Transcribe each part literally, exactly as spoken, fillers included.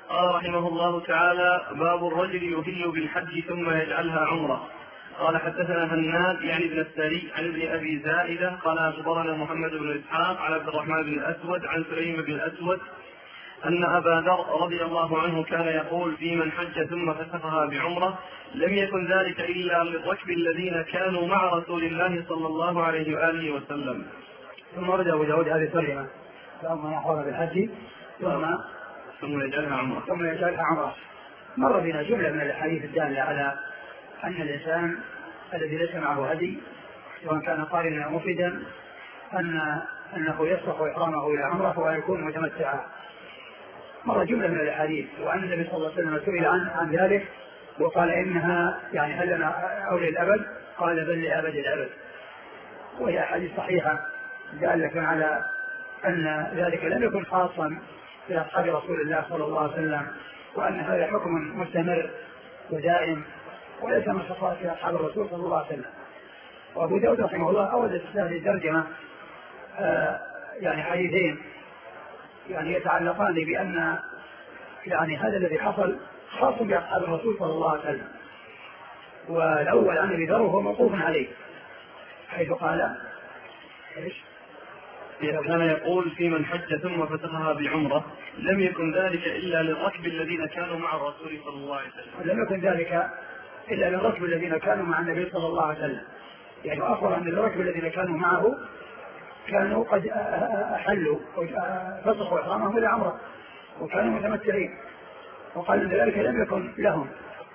قال رحمه الله تعالى: باب الرجل يهل بالحج ثم يجعلها عمرة. قال حدثنا هناد يعني بن السري عن ابن أبي زائدة قال أخبرنا محمد بن إسحاق عن عبد الرحمن بن الأسود عن سليم بن الأسود أن أبا ذر رضي الله عنه كان يقول: في من حج ثم فسخها بعمرة لم يكن ذلك إلا للركب الذين كانوا مع رسول الله صلى الله عليه وآله وسلم. ثم ورد أبو داود هذه الترجمة: ثم يحرم بالحج ثم ثم يجعلها عمرة ثم يجعلها عمرة. مر بنا جملة من الأحاديث الدالة على أن الإنسان الذي ليس معه هدي سواء كان قارنا أو مفردا أن أنه يصلح إحرامه إلى عمرة ويكون متمتعا. مر جملة من الأحاديث، وأن النبي صلى الله عليه وسلم سئل عن, عن ذلك وقال: إنها يعني هل لنا أو للأبد؟ قال: بل لأبد الأبد. وهي أحاديث صحيحة دالة على أن ذلك لم يكن خاصا بأصحاب رسول الله صلى الله عليه وسلم، وأن هذا حكم مستمر ودائم وليس من خصائص أصحاب الرسول صلى الله عليه وسلم. وأبو داود رحمه الله أورد في هذه الترجمة آه يعني حديثين يعني يتعلقان بأن يعني هذا الذي حصل خاص بأصحاب الرسول صلى الله عليه وسلم. والأول عن أبي ذر وهو موقوف عليه حيث قال: إيش؟ كان يقول: في من حج ثم فسخها بعمرة لم يكن ذلك إلا للركب الذين كانوا مع الرسول صلى الله عليه وسلم. لم يكن ذلك إلا للركب الذين كانوا مع النبي صلى الله عليه وسلم. يعني أخبر أن الركب الذين كانوا معه كانوا قد أحلوا فسخوا إحرامهم إلى عمرة وكانوا متمتعين، وقال أن ذلك لم يكن لهم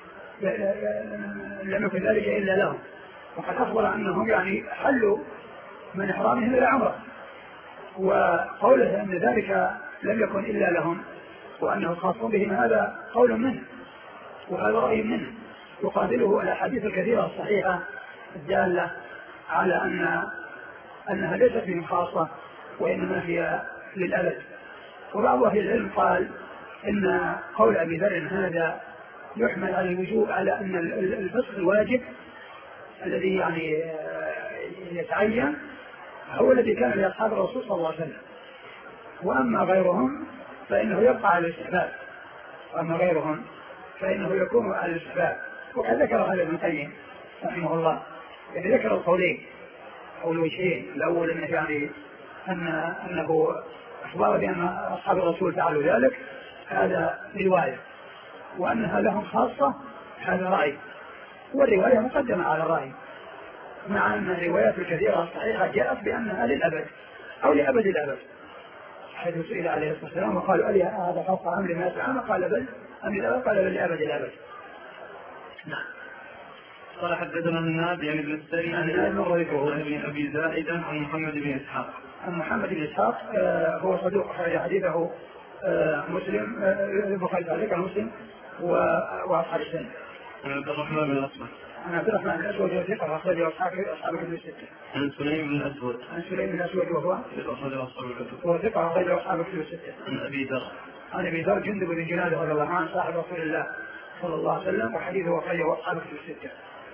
لم يكن ذلك إلا لهم، وقد أخبر أنهم يعني حلوا من إحرامهم إلى عمرة. وقوله أن ذلك لم يكن إلا لهم وأنه خاص بهم هذا قول منه وهذا رأي منه، يقابله الأحاديث الكثيرة الصحيحة الدالة على أن أنها ليست بهم خاصة وإنما هي للأبد. وبعض أهل العلم قال إن قول أبي ذر هذا يحمل على الوجوب على أن الفسخ الواجب الذي يعني يتعين هو الذي كان لأصحاب الرسول صلى الله عليه وسلم، وأما غيرهم فإنه يبقى على الاستحباب وأما غيرهم فإنه يكون على الاستحباب. وقد ذكر هذا ابن القيم رحمه الله، يعني ذكر القولين أو الوجهين. الأول أنه يعني أن أنه أخبر بأن أصحاب الرسول فعلوا ذلك هذا رواية، وأنها لهم خاصة هذا رأي، والرواية مقدمة على الرأي، مع أن الروايات الكثيرة الصحيحة جاءت بأنها للأبد أو لأبد الأبد، حيث سئل عليه الصلاة والسلام وقالوا: ألي هذا خاص أم لما يسعى؟ قال: بل أم للأبد؟ قال: بل لأبد الأبد. نعم. قال حدثنا هناد يعني بن السري عن ابن أبي زائدة عن محمد بن إسحاق عن محمد بن إسحاق آه هو صدوق أخرج حديثه آه مسلم البخاري تعليق على مسلم وأصحاب السنة. عن عبد الرحمن بن الأسود عن عبد الرحمن بن الأسود وثقة أخرج أصحاب الكتب الستة. عن سليم بن الأسود عن سليم بن الأسود وهو أخرج أصحاب الكتب وثقة أخرج أصحاب الكتب الستة. عن أبي ذر عن أبي ذر جندب بن جنادة رضي الله عنه صاحب رسول الله صلى الله عليه وسلم، وحديثه أخرجه أصحاب الكتب الستة.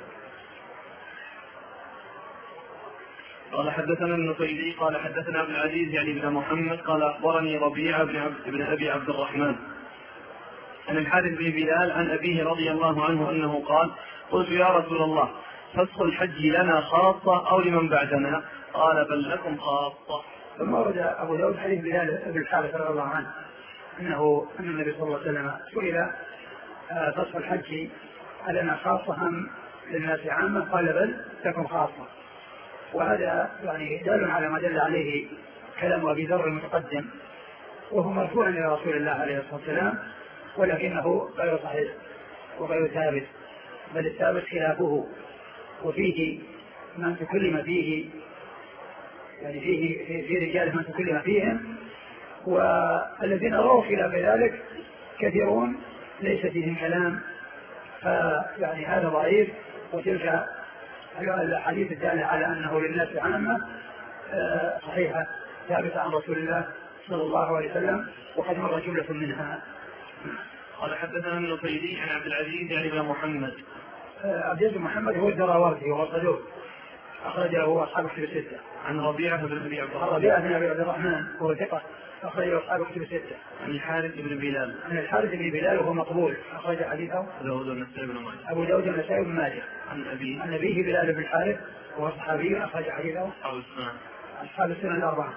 قال حدثنا النصيري قال حدثنا عبد العزيز يعني بن محمد قال أخبرني ربيعة بن, عبد بن أبي عبد الرحمن عن الحارث بن بلال عن أبيه رضي الله عنه أنه قال: قلت: يا رسول الله، فسخ الحج لنا خاصة أو لمن بعدنا؟ قال: بل لكم خاصة. ثم ورد أبو داود حديث بلال بن الحارث رضي الله عنه أنه أن النبي صلى الله عليه وسلم سئل: فسخ الحج لنا خاصة أم للناس عامة؟ قال: بل لكم خاصة. وهذا يعني دال على ما دل عليه كلام أبي ذر المتقدم، وهو مرفوع إلى رسول الله عليه الصلاة والسلام، ولكنه غير صحيح وغير ثابت، بل الثابت خلافه، وفيه من تكلم فيه يعني فيه في رجال من تكلم فيهم، والذين رووا خلاف ذلك كثيرون ليس فيهم كلام، فيعني هذا ضعيف. وتلك الحديث الدالة على أنه للناس عامة صحيحة ثابتة عن رسول الله صلى الله عليه وسلم، وقد مر جملة منها. قال حدثنا النصيري عن عبد العزيز يعني بن محمد. عبد العزيز محمد هو الدراوردي وهو صدوق أخرجه أصحاب الكتب الستة. عن ربيعة بن أبي عبد الرحمن. ربيعة بن أبي عبد الرحمن هو ثقة أخرجه أصحاب كتب الستة. عن الحارث بن بلال. عن الحارث بن بلال وهو مقبول، أخرج حديثه أبو داود والنسائي بن ماجه. أبو داود والنسائي بن ماجه. عن أبيه. عن أبيه بلال بن الحارث وهو صحابي، أخرج حديثه أصحاب السنن. أصحاب السنن الأربعة.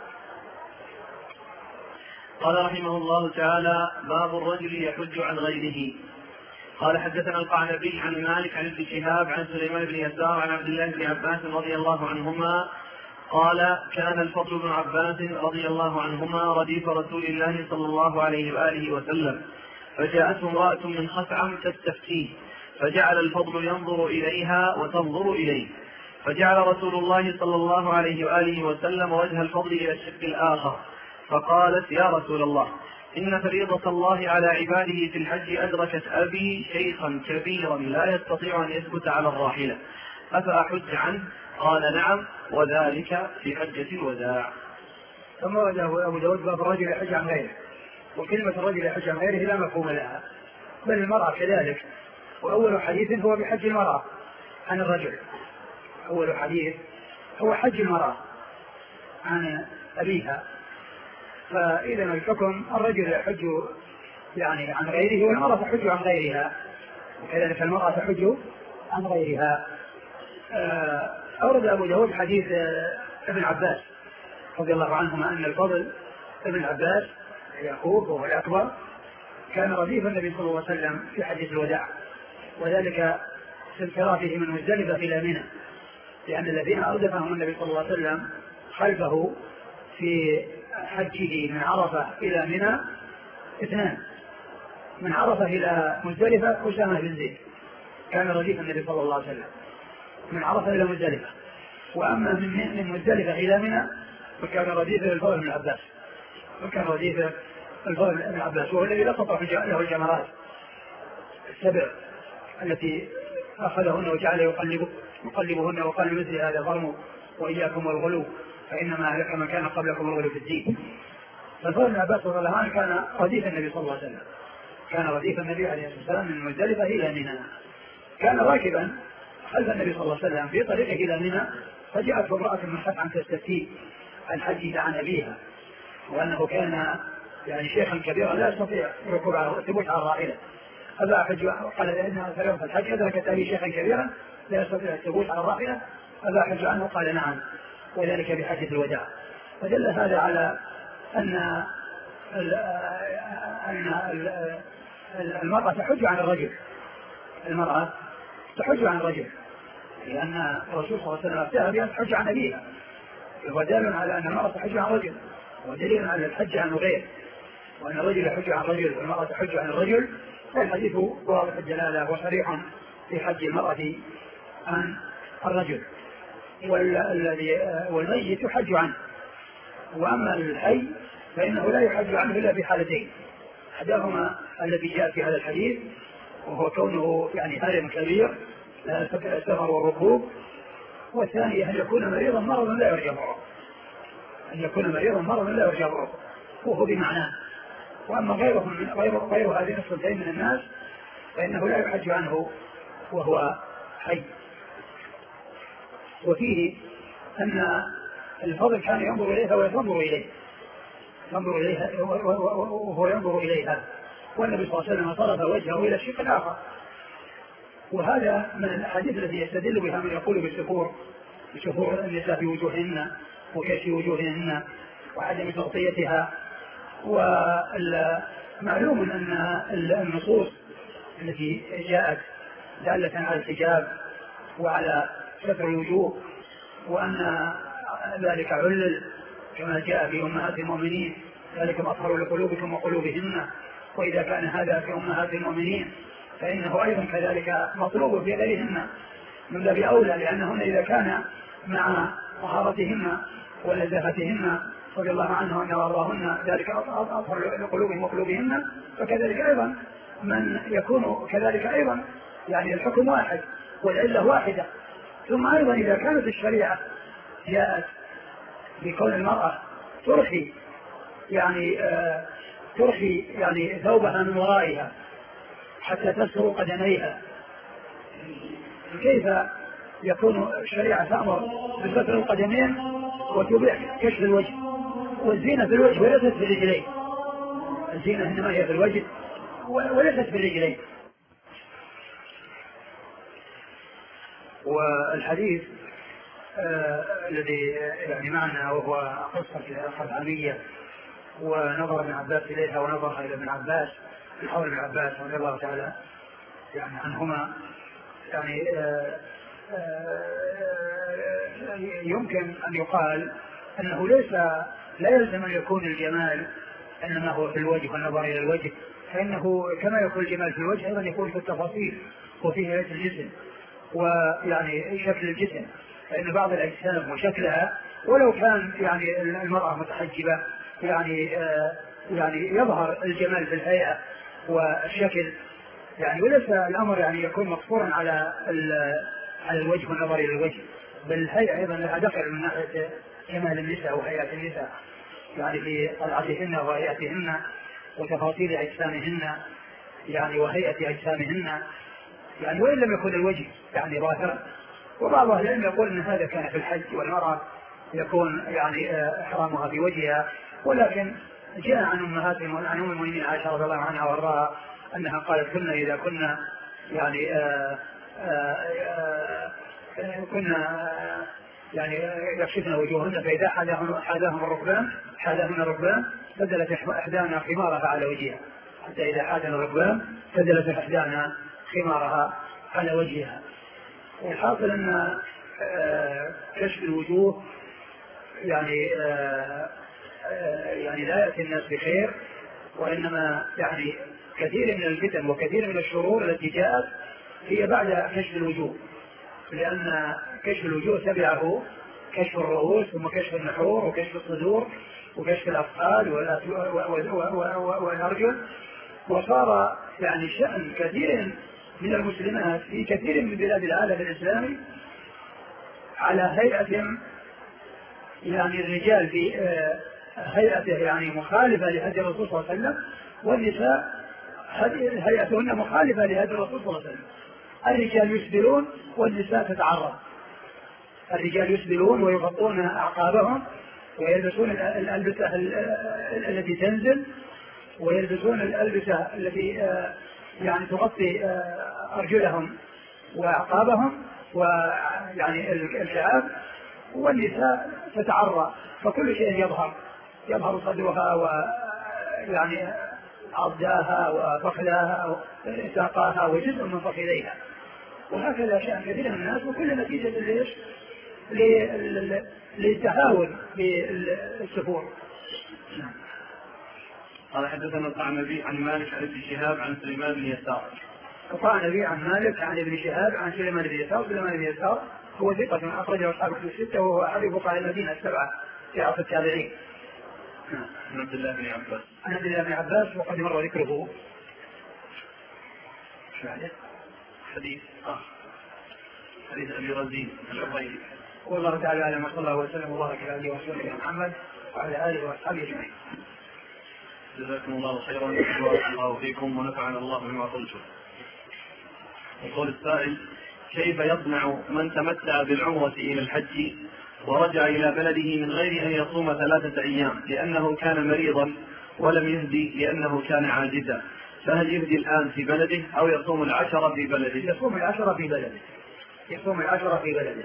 قال رحمه الله تعالى: باب الرجل يحج عن غيره. قال حدثنا القعنبي عن مالك عن ابن شهاب عن سليمان بن يسار عن عبد الله بن عباس رضي الله عنهما قال: كان الفضل بن عباس رضي الله عنهما رديف رسول الله صلى الله عليه وآله وسلم، فجاءته امرأة من خثعم تستفتيه، فجعل الفضل ينظر إليها وتنظر إليه، فجعل رسول الله صلى الله عليه وآله وسلم وجه الفضل إلى الشق الآخر، فقالت: يا رسول الله، إن فريضة الله على عباده في الحج أدركت أبي شيخا كبيرا لا يستطيع أن يثبت على الراحلة، أفأحج عنه؟ قال: نعم، وذلك في حجة الوداع. ثم ورد أبو داود باب الرجل يحج عن غيره، وكلمة الرجل يحج عن غيره لا مفهوم لها، بل المرأة كذلك. وأول حديث هو بحج المرأة عن الرجل، أول حديث هو حج المرأة عن أبيها، فإذا الحكم الرجل يحج يعني عن غيره والمرأة تحج عن غيرها، وكذلك المرأة تحج عن غيرها. أورد أبو داود حديث ابن عباس رضي الله عنهما أن الفضل ابن عباس يعقوب وهو الأكبر كان رديف النبي صلى الله عليه وسلم في حجة الوداع، وذلك في انصرافه من مزدلفة إلى منى، لأن الذين أردفهم النبي صلى الله عليه وسلم خلفه في حجه من عرفة إلى منى اثنان، من عرفة إلى مزدلفة أسامة بن زيد كان رديف النبي صلى الله عليه وسلم من عرفة إلى مزدلفة، وأما من من مزدلفة إلى منى فكان رديف الفضل بن عباس، وكان رديف الفضل بن عباس وهو الذي لقط له الجمرات السبع التي أخذهن وجعل يقلب يقلبهن وقال: مثل هذا ضرم وإياكم والغلو فإنما أهلك من كان قبلكم الغلو في الدين. فالفضل بن عباس رضي الله عنه كان رديف النبي صلى الله عليه وسلم، كان رديف النبي عليه الصلاة والسلام من مزدلفة إلى منى، كان راكبا خلف النبي صلى الله عليه وسلم في طريقه إلى منى، فجاءت امرأة من خثعم تستفتيه عن حجه عن أبيها، وأنه كان يعني شيخا كبيرا لا يستطيع الركوب على الثبوت على الراحلة، أبا حج قال: لأنها فريضة الحج أدركت أبي شيخا كبيرا لا يستطيع الثبوت على الراحلة، أبا حج عنه؟ قال: نعم، وذلك بحجة الوداع. فدل هذا على أن أن المرأة تحج عن الرجل، المرأة تحج عن الرجل، لأن الرسول صلى الله عليه وسلم ابتدأ بها تحج عن أبيها، وهو دال على أن المرأة تحج عن الرجل، ودليل على الحج عن الغير، وأن الرجل يحج عن الرجل والمرأة تحج عن الرجل، والحديث واضح الدلالة وصريح في حج المرأة عن الرجل، والذي والميت يحج عنه. وأما الحي فإنه لا يحج عنه إلا في حالتين، أحداهما الذي جاء في هذا الحديث وهو كونه يعني هرم كبير لا يستطيع السفر والركوب، والثاني أن يكون مريضا مرضا لا يرجى برؤه، أن يكون مريضا مرضا لا يرجى برؤه وهو بمعناه. وأما غيرهم غير غير هذين الصنفين من الناس فإنه لا يحج عنه وهو حي. وفيه أن الفضل كان ينظر إليها وينظر إليه، ينظر إليها وهو ينظر إليها، والنبي صلى الله عليه وسلم صرف وجهه إلى الشق الآخر. وهذا من الأحاديث التي يستدل بها من يقول بالسفور، بسفور النساء في وجوههن وكشف وجوههن وعدم تغطيتها. ومعلوم أن النصوص التي جاءت دالة على الحجاب وعلى ستر الوجوه وأن ذلك علل كما جاء في أمهات المؤمنين: ذلك أطهر لقلوبكم وقلوبهن. وإذا كان هذا في أمهات المؤمنين فإنه أيضا كذلك مطلوب في غيرهن من باب أولى، لأنهن إذا كان مع طهارتهن ولذافتهن رضي الله عنهن وأرضاهن ذلك أطهر لقلوبهم وقلوبهن، فكذلك أيضا من يكون كذلك أيضا يعني الحكم واحد والعلة واحدة. ثم أيضا إذا كانت الشريعة جاءت بكون المرأة ترخي يعني آه ترخي يعني ثوبها من ورائها حتى تستر قدميها، كيف يكون الشريعة تأمر بستر القدمين وتبيح كشف الوجه؟ والزينة في الوجه وليست في الرجلين، الزينة إنما هي في الوجه وليست في الرجلين. والحديث آه الذي يعني معنا وهو قصة الخزعمية ونظر ابن عباس إليها ونظرها إلى ابن عباس من حول ابن عباس رضي الله تعالى يعني عنهما، يعني آه آه يمكن أن يقال أنه ليس لا يلزم أن يكون الجمال إنما هو في الوجه والنظر إلى الوجه، فإنه كما يكون الجمال في الوجه أيضا يكون في التفاصيل وفي هيئة الجسم ويعني شكل الجسم، فإن بعض الأجسام وشكلها ولو كان يعني المرأة متحجبة يعني آه يعني يظهر الجمال في الهيئة والشكل، يعني وليس الأمر يعني يكون مقصورا على على الوجه والنظر إلى الوجه، بل الهيئة أيضا لها دخل من ناحية جمال النساء وهيئة النساء، يعني في طلعتهن وهيئتهن وتفاصيل أجسامهن يعني وهيئة أجسامهن، يعني وإن لم يكن الوجه يعني ظاهرا. وبعض أهل العلم يقول أن هذا كان في الحج والمرأة يكون يعني إحرامها في وجهها، ولكن جاء عن أمهاتهم وعن أم المؤمنين عائشة رضي الله عنها وارضاها أنها قالت كنا إذا كنا يعني آآ آآ آآ كنا يعني يكشفن وجوههن فإذا حاذاهم الركبان حاذاهن الركبان بدلت إحدانا خمارها على وجهها، حتى إذا حاذنا الركبان بدلت إحدانا خمارها على وجهها. والحاصل أن كشف الوجوه يعني يعني لا يأتي الناس بخير، وإنما يعني كثير من الفتن وكثير من الشرور التي جاءت هي بعد كشف الوجوه، لأن كشف الوجوه تبعه كشف الرؤوس ثم كشف النحور وكشف الصدور وكشف الأفعال والأرجل، وصار يعني شأن كثير من المسلمات في كثير من بلاد العالم الإسلامي على هيئة يعني الرجال في هيئته يعني مخالفة لهدي الرسول صلى الله عليه وسلم، والنساء هيئتهن مخالفة لهدي الرسول صلى الله عليه وسلم. الرجال يسبلون والنساء تتعرض، الرجال يسبلون ويغطون أعقابهم ويلبسون الألبسة التي تنزل ويلبسون الألبسة التي يعني تغطي أرجلهم وأعقابهم ويعني الشعاب، والنساء تتعرى، فكل شيء يظهر يظهر صدرها ويعني عضداها وفخذاها وساقاها وجزء من فخذيها، وهكذا شأن كثير من الناس، وكل نتيجة ليش للتهاون بالسفور. قال حدثنا القعنبي عن مالك عن ابن شهاب عن سليمان بن يسار. القعنبي عن مالك عن ابن شهاب عن سليمان بن يسار. سليمان بن يسار هو ثقة أخرجه أصحاب الكتب الستة وهو أحد فقهاء المدينة السبعة في عصر التابعين. عن عبد الله بن عباس. عن عبد الله بن عباس وقد مر ذكره. حديث آه. حديث أبي رزين العقيلي. والله تعالى أعلم وصلى الله وسلم وبارك على آله وصحبه محمد وعلى آله وأصحابه أجمعين. جزاكم الله خيرا وبارك الله فيكم ونفعنا الله بما قلتم. يقول السائل: كيف يصنع من تمتع بالعمرة إلى الحج ورجع إلى بلده من غير أن يصوم ثلاثة أيام لأنه كان مريضا ولم يهدي لأنه كان عاجزا، فهل يهدي الآن في بلده أو يصوم العشرة في بلده؟ يصوم العشرة في بلده يصوم العشرة في بلده.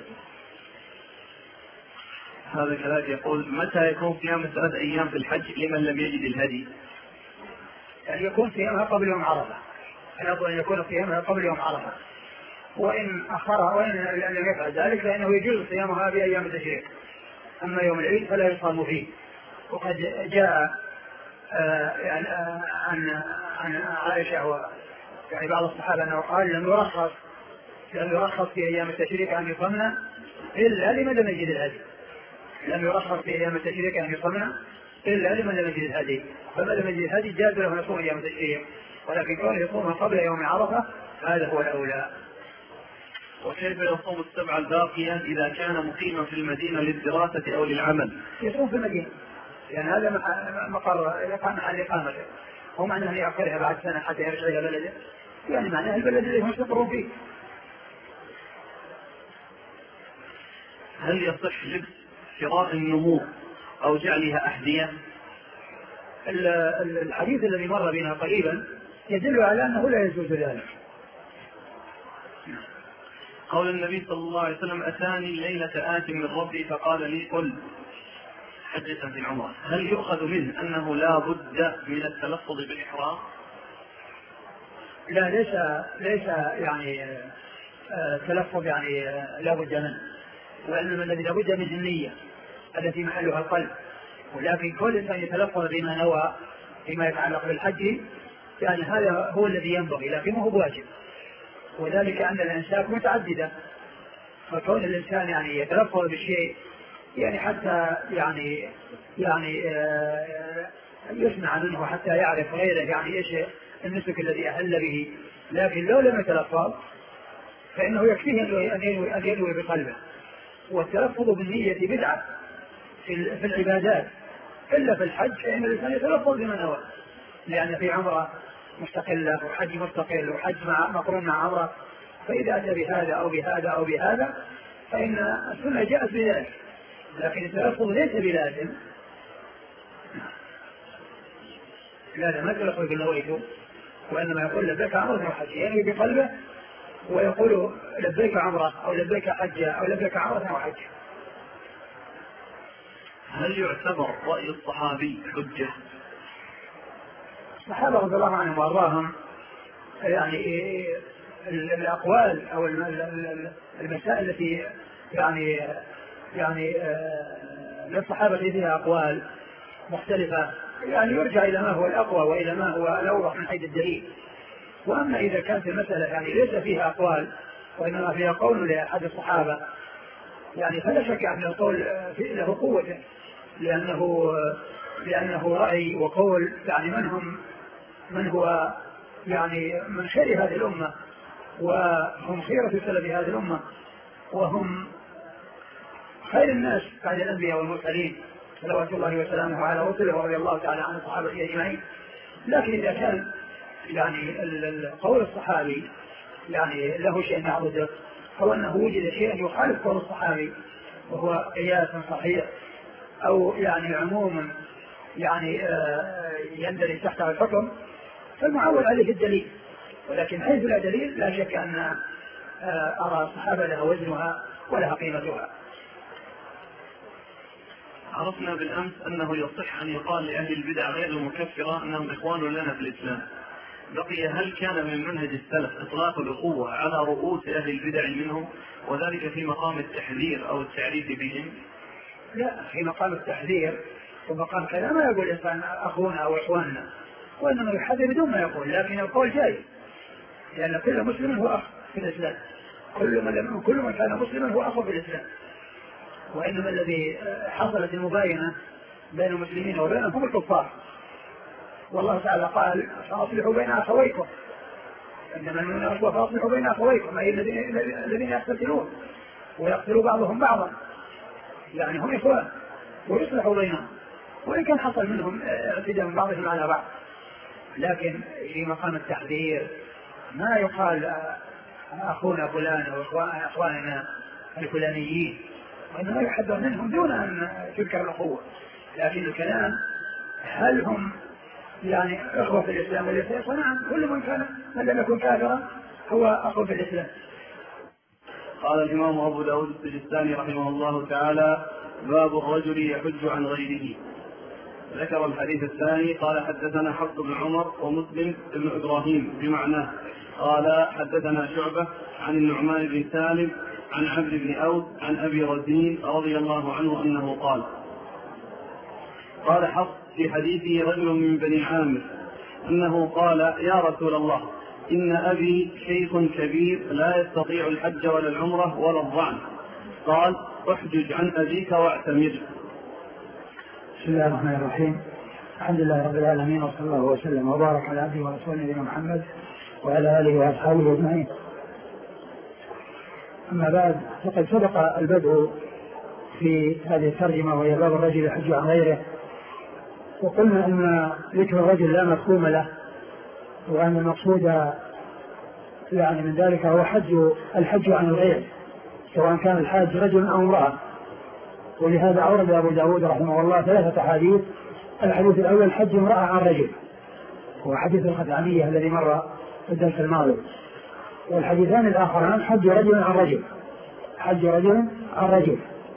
هذا كذلك يقول: متى يكون صيام ثلاث أيام في الحج لمن لم يجد الهدي؟ يعني يكون صيامها قبل يوم عرفة، الأفضل أن يكون صيامها قبل يوم عرفة، وإن أخرها وإن لم يفعل ذلك فإنه يجوز صيامها بأيام التشريق، أما يوم العيد فلا يصام فيه. وقد جاء آه يعني آه عن عن عائشة و يعني بعض الصحابة أنه قال: لم يرخص لم يرخص في أيام التشريق أن يصمنا إلا لمن لم يجد الهدي. لم يرخص في أيام التشريق أن يصمنا إلا لمن لم يجد الهدي، فمن لم يجد الهدي جاز له أن يصوم أيام التشريق، ولكن كونه يصومها قبل يوم عرفة هذا هو الأولى. وكيف يصوم السبع الباقية إذا كان مقيما في المدينة للدراسة أو للعمل؟ يصوم في المدينة، لأن يعني هذا مقر يقام على إقامته، هو معناه أن يأخرها بعد سنة حتى يرجع إلى بلده، يعني معناه البلد الذي هم يستقرون فيه. هل يصح لبس شراء النمور أو جعلها أحذية؟ الحديث الذي مر بنا قريبا يدل على أنه لا يجوز ذلك. قول النبي صلى الله عليه وسلم أتاني الليلة آت من ربي فقال لي قل حجة في العمرة، هل يؤخذ منه أنه لا بد من التلفظ بالإحرام؟ لا، ليس ليس يعني تلفظ يعني لا بد منه، وإنما الذي لا بد منه النية التي محلها القلب. ولكن كل إنسان يتلفظ بما نوى فيما يتعلق بالحج يعني هذا هو الذي ينبغي، لكنه هو واجب، وذلك أن الأنساك متعددة، فكون الإنسان يعني يتلفظ بالشيء يعني حتى يعني يعني آه يسمع منه حتى يعرف غيره يعني ايش النسك الذي أهل به، لكن لو لم يتلفظ فإنه يكفيه أن ينوي بقلبه. والتلفظ بالنية بدعة في العبادات، إلا في الحج فإن الإنسان يتلفظ بما نوى، لأن في عمرة مستقلة وحج مستقل وحج مع مقرون مع عمرة، فإذا أتى بهذا أو بهذا أو بهذا فإن السنة جاءت بذلك، لكن التلفظ ليس بلازم. لا ما تلفظ بالنويته، وإنما يقول لبيك عمرة وحج، يعني بقلبه ويقول لبيك عمرة أو لبيك حجة أو لبيك عمرة وحج. هل يعتبر رأي الصحابي حجة؟ الصحابة رضي الله عنهم وارضاهم يعني الأقوال أو المسائل التي يعني يعني للصحابة فيها أقوال مختلفة يعني يرجع إلى ما هو الأقوى وإلى ما هو الأوضح من حيث الدليل. وأما إذا كانت المسألة يعني ليس فيها أقوال وإنما فيها قول لأحد الصحابة يعني فلا شك أن القول له قوة، لأنه لأنه رأي وقول يعني من هم من هو يعني من خير هذه الأمة وهم خيرة سلف هذه الأمة وهم خير الناس بعد الأنبياء والمرسلين صلوات الله وسلامه على رسله ورضي الله تعالى عن الصحابة أجمعين. لكن إذا كان يعني قول الصحابي يعني له شيء يعرضه أو أنه وجد شيء يخالف قول الصحابي وهو قياس صحيح أو يعني عموما يعني يندرج تحته الحكم فالمعول عليه الدليل، ولكن حيث لا دليل لا شك أن أرى الصحابة لها وزنها ولها قيمتها. عرفنا بالأمس أنه يصح أن يقال لأهل البدع غير المكفرة أنهم إخوان لنا في الإسلام، بقي هل كان من منهج السلف إطلاق الأخوة على رؤوس أهل البدع منهم وذلك في مقام التحذير أو التعريف بهم؟ لا، في مقام التحذير ومقام كذا ما يقول الإنسان أخونا أو إخواننا، وإنما يحذر بدون ما يقول، لكن القول جاي لأن كل مسلم هو أخ في الإسلام، كل من كل من كان مسلما هو أخ في الإسلام، وإنما الذي حصلت المباينة بين المسلمين وبينهم الكفار، والله تعالى قال فأصلحوا بين أخويكم، إنما المؤمنون إخوة فأصلحوا بين أخويكم، أي الذين يقتتلون ويقتلوا بعضهم بعضا يعني هم إخوان ويصلحوا بينهم، وإن كان حصل منهم اعتداء من بعضهم على بعض، لكن في مقام التحذير ما يقال أخونا فلان أو أخواننا الفلانيين، وإنما يحذر منهم دون أن تذكر الأخوة، لكن الكلام هل هم يعني أخوة في الإسلام وليس إخوة؟ نعم، كل من كان من لم يكن كافرا هو أخوة في الإسلام. قال الإمام أبو داود السجستاني رحمه الله تعالى: باب الرجل يحج عن غيره. ذكر الحديث الثاني قال: حدثنا حفص بن عمر ومسلم بن إبراهيم بمعناه قال: حدثنا شعبة عن النعمان بن سالم عن عبد بن أوس عن أبي رزين رضي الله عنه أنه قال: قال حفص في حديثه رجل من بني عامر أنه قال: يا رسول الله، إن أبي شيخ كبير لا يستطيع الحج ولا العمرة ولا الظعن. قال: احجج عن أبيك واعتمر. بسم الله الرحمن الرحيم، الحمد لله رب العالمين، وصلى الله وسلم وبارك على عبده ورسوله نبينا محمد وعلى آله وأصحابه أجمعين. أما بعد، فقد سبق البدء في هذه الترجمة وهي باب الرجل يحج عن غيره، وقلنا أن ذكر الرجل لا مفهوم له، وأن المقصود يعني من ذلك هو حج الحج عن الغير، سواء كان الحاج رجل أو امرأة، ولهذا أورد أبو داود رحمه الله ثلاثة حديث. الحديث الأول حج امرأة عن رجل، هو حديث الخثعمية الذي مر في الدرس الماضي. والحديثان الآخران حج رجل عن رجل، حج رجل عن رجل.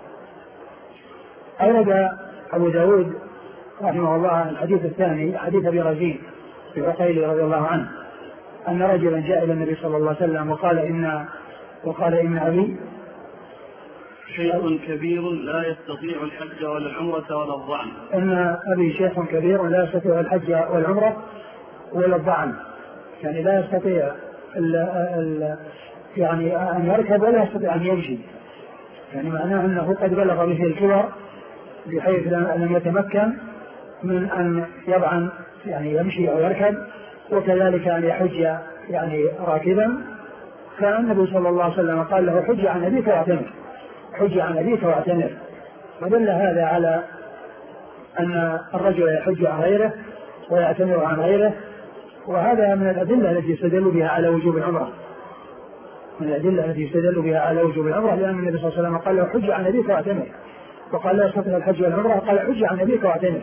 أورد أبو داود رحمه الله الحديث الثاني حديث أبي رزين في عقيل رضي الله عنه أن رجلا جاء إلى النبي صلى الله عليه وسلم وقال إن وقال إن أبي شيخ كبير لا يستطيع الحج ولا العمرة ولا الظعن. إن أبي شيخ كبير لا يستطيع الحج والعمرة ولا الظعن، يعني لا يستطيع ال ال يعني أن يركب ولا يستطيع أن يمشي، يعني معناه أنه قد بلغ به الكبر بحيث لم يتمكن من أن يضعن يعني يمشي أو يركب، وكذلك أن يحج يعني راكبا. فالنبي صلى الله عليه وسلم قال له حج عن أبيك واعتمر، حج عن أبيك واعتمر. فدل هذا على أن الرجل يحج عن غيره ويعتمر عن غيره، وهذا من الأدلة التي يستدل بها على وجوب العمرة، من الأدلة التي يستدل بها على وجوب العمرة، لأن النبي صلى الله عليه وسلم قال له حج عن أبيك واعتمر، وقال لا يستطيع الحج والعمرة قال حج عن أبيك واعتمر.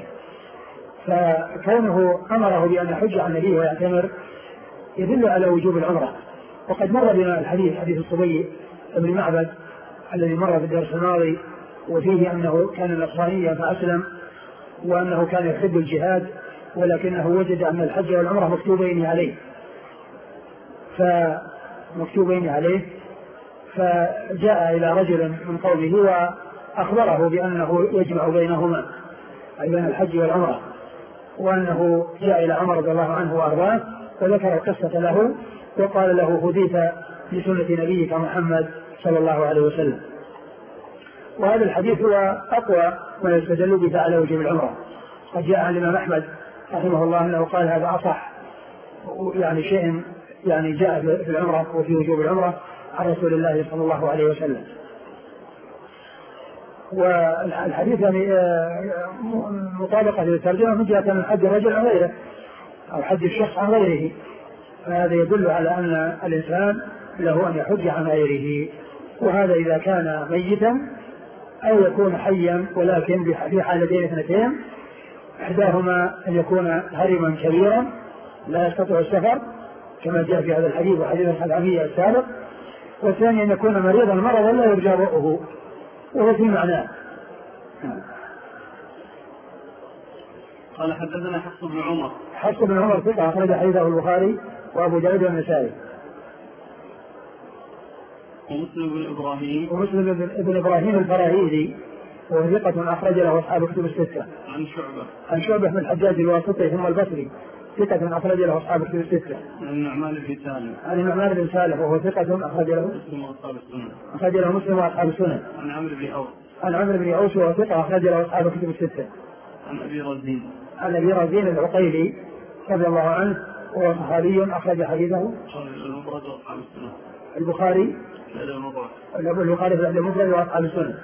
فكونه أمره بأن يحج عن أبيه ويعتمر يدل على وجوب العمرة. وقد مر بنا الحديث حديث الصبي بن معبد الذي مر في الدرس الماضي، وفيه أنه كان نصرانيا فأسلم، وأنه كان يحب الجهاد ولكنه وجد أن الحج والعمرة مكتوبين عليه فمكتوبين عليه فجاء إلى رجل من قومه وأخبره بأنه يجمع بينهما، أي بين الحج والعمرة، وأنه جاء إلى عمر رضي الله عنه وأرضاه وذكر القصة له وقال له هديت بسنة نبيك محمد صلى الله عليه وسلم. وهذا الحديث هو أقوى ما يستدل به على وجوب العمرة. قد جاء عن الإمام أحمد رحمه الله أنه قال هذا أصح يعني شيء يعني جاء في العمرة وفي وجوب العمرة عن رسول الله صلى الله عليه وسلم. والحديث يعني مطابقة للترجمة من جهة من حج الرجل عن غيره أو حج الشخص عن غيره، فهذا يدل على أن الإنسان له أن يحج عن غيره، وهذا إذا كان ميتا أو يكون حيا، ولكن في حالتين اثنتين، إحداهما أن يكون هرما كبيرا لا يستطيع السفر كما جاء في هذا الحديث وحديث الخثعمية السابق، والثاني أن يكون مريضا مرضا لا يرجى برؤه، وهو في معناه. قال حدثنا حفص بن عمر. حفص بن عمر ثقة أخرج حديثه البخاري وأبو داود والنسائي. ومسلم بن إبراهيم. ومسلم بن إبراهيم الفراهيدي وهو ثقة أخرج له أصحاب الكتب الستة. عن شعبة. عن شعبة بن الحجاج الواسطي ثم البصري ثقة أخرج له أصحاب الكتب الستة. عن النعمان بن سالم. عن النعمان بن سالم وهو ثقة أخرج له مسلم وأصحاب السنن. أخرج له مسلم وأصحاب السنن. عن عمرو بن أوس. عن عمرو بن أوس وهو ثقة أخرج له أصحاب الكتب الستة. عن أبي رزين. عن أبي رزين العقيلي رضي الله عنه وهو صحابي أخرج حديثه المفرد وأصحاب السنن. البخاري. البخاري في المفرد وأصحاب السنن.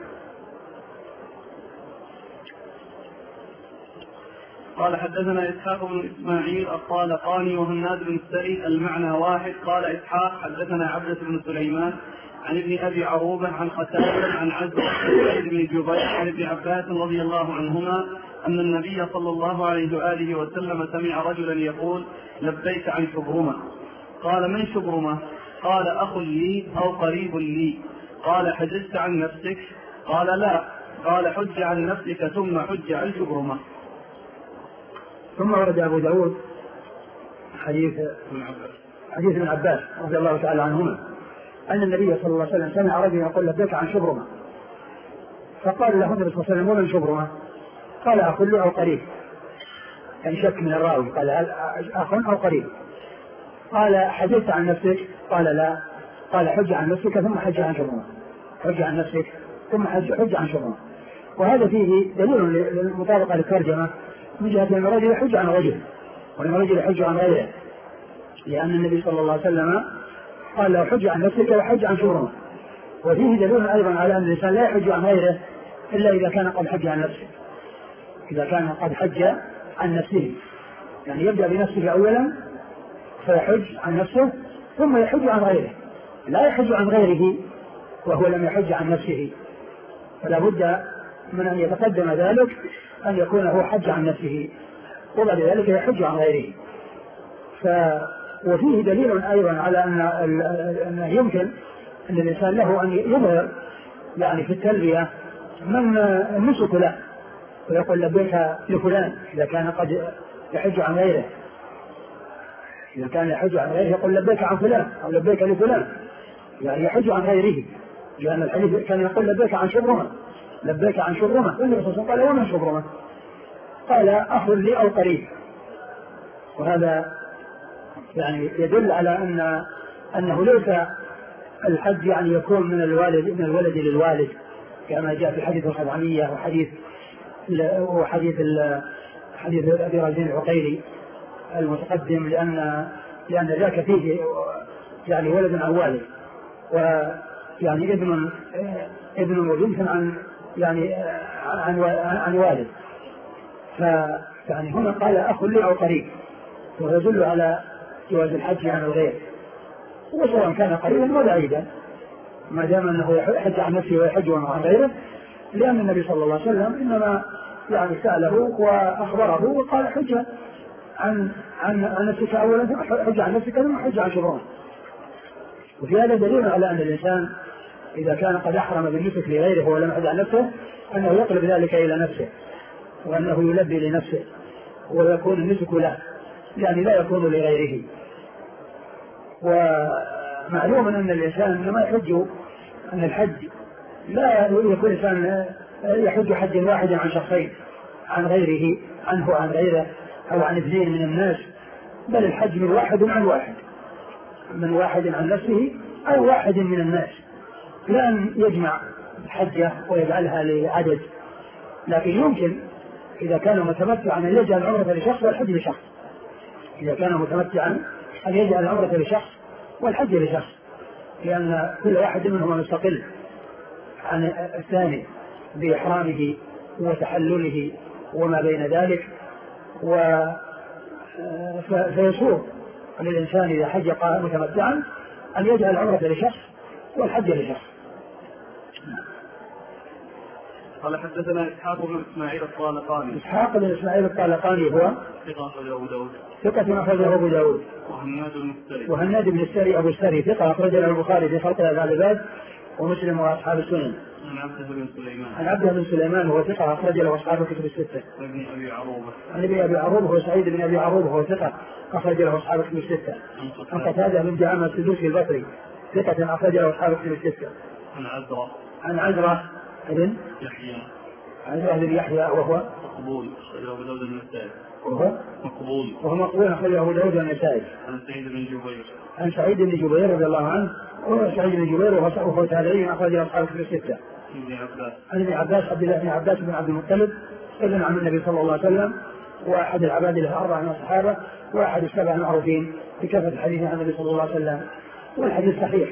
قال حدثنا إسحاق بن إسماعيل الطالقاني وهناد بن السري المعنى واحد. قال إسحاق حدثنا عبدة بن سليمان عن ابن أبي عروبة عن قتادة عن عز بن جبير عن ابن عباس رضي الله عنهما أن النبي صلى الله عليه وآله وسلم سمع رجلا يقول لبيك عن شبرمة. قال من شبرمة؟ قال أخ لي أو قريب لي. قال حججت عن نفسك؟ قال لا. قال حج عن نفسك ثم حج عن شبرمة. ثم ورد أبو داود حديث حديث ابن عباس رضي الله تعالى عنهما أن النبي صلى الله عليه وسلم سمع رجلا يقول لبيك عن شبرمة، فقال له النبي صلى الله عليه وسلم ومن شبرمة؟ قال أخ لي أو قريب، يعني شك من الراوي، قال أخ أو قريب. قال حججت عن نفسك؟ قال لا. قال حج عن نفسك ثم حج عن شبرمة، حج عن نفسك ثم حج, حج عن شبرمة. وهذا فيه دليل للمطابقة للترجمة من جهة أن الرجل يحج عن رجل وأن الرجل يحج عن غيره، لأن النبي صلى الله عليه وسلم قال له حج عن نفسك وحج عن شبرمة. وفيه دليل أيضا على أن الإنسان لا يحج عن غيره إلا إذا كان قد حج عن نفسه، إذا كان قد حج عن نفسه، يعني يبدأ بنفسه أولا فيحج عن نفسه ثم يحج عن غيره، لا يحج عن غيره وهو لم يحج عن نفسه. فلا بد من أن يتقدم ذلك أن يكون هو حج عن نفسه وبعد ذلك يحج عن غيره. ف وفيه دليل أيضا على أن أن يمكن أن الإنسان له أن يظهر يعني في التلبية من النسك له ويقول لبيك لفلان إذا كان قد يحج عن غيره، إذا كان يحج عن غيره يقول لبيك عن فلان أو لبيك لفلان، يعني يحج عن غيره، لأن الحديث كان يقول لبيك عن شبرمة، لبيك عن شبرمة، والنبي صلى الله عليه وسلم قال ومن شبرمة؟ قال أخ لي أو قريب. وهذا يعني يدل على أن أنه ليس الحج يعني يكون من الوالد من الولد للوالد كما جاء في حديث الخضعمية وحديث وحديث حديث أبي رزين العقيلي المتقدم، لأن لأن ذاك فيه يعني ولد عن والد، ويعني ابن ابن وبنت عن يعني عن عن والد. فيعني هنا قال أخ لي أو قريب، ويدل على جواز الحج عن الغير، وسواء كان قريبا وبعيدا ما دام أنه يحج عن نفسه ويحج عن غيره، لأن النبي صلى الله عليه وسلم إنما يعني سأله وأخبره وقال حج عن عن نفسك أولا، حج عن نفسك ثم حج عن شبرمة. وفي هذا دليل على أن الإنسان إذا كان قد أحرم بالنسك لغيره ولم يحج عن نفسه أنه يقلب ذلك إلى نفسه، وأنه يلبي لنفسه ويكون النسك له، يعني لا يكون لغيره. ومعلوم أن الإنسان إنما يحج أن الحج لا يكون إنسان يحج حج واحد عن شخصين عن غيره عنه عن غيره أو عن اثنين من الناس، بل الحج من واحد عن واحد، من واحد عن نفسه أو واحد من الناس، لأن يجمع الحجة ويجعلها لعدد. لكن يمكن إذا كان متمتعا أن يجعل العمرة لشخص والحج لشخص، إذا كان متمتعا أن يجعل العمرة لشخص والحج لشخص، لأن كل واحد منهما مستقل عن الثاني بإحرامه وتحلله وما بين ذلك. و فيسوق للإنسان إذا حج متمتعا أن يجعل العمرة لشخص والحج لشخص. قال حدثنا إسحاق بن إسماعيل الطالقاني. إسحاق بن إسماعيل الطالقاني هو ثقة أخرجه أبو داود. ثقة أخرجه أبو داود. وهناد بن السري. وهناد بن السري أبو السري ثقة أخرجه البخاري في خلق الأفعال العباد ومسلم وأصحاب السنن. عن عبده بن سليمان. عن عبده بن سليمان وهو ثقة أخرج له أصحاب الكتب الستة. وابن أبي عروبة. عن ابن أبي عروبة هو سعيد بن أبي عروبة وهو ثقة أخرج له أصحاب الكتب الستة. عن قتادة بن دعامة السدوسي البصري ثقة أخرج له أصحاب الكتب الستة. عن عزرة. عن عزرة بن يحيى. عزرة بن يحيى وهو مقبول أخرجه أبو داود النسائي. وهو مقبول. وهو مقبول أخرجه أبو داود النسائي. عن سعيد بن جبير. عن سعيد بن جبير رضي الله عنه وهو سعيد بن جبير وهو تابعي أخرج له أصحاب الكتب الستة. ابن عباس. عن ابن عباس عبد الله بن عباس بن عبد المطلب ابن عم النبي صلى الله عليه وسلم، واحد العباد له أربعة من الصحابة، واحد السبع المعروفين بكثرة الحديث عن النبي صلى الله عليه وسلم، والحديث صحيح.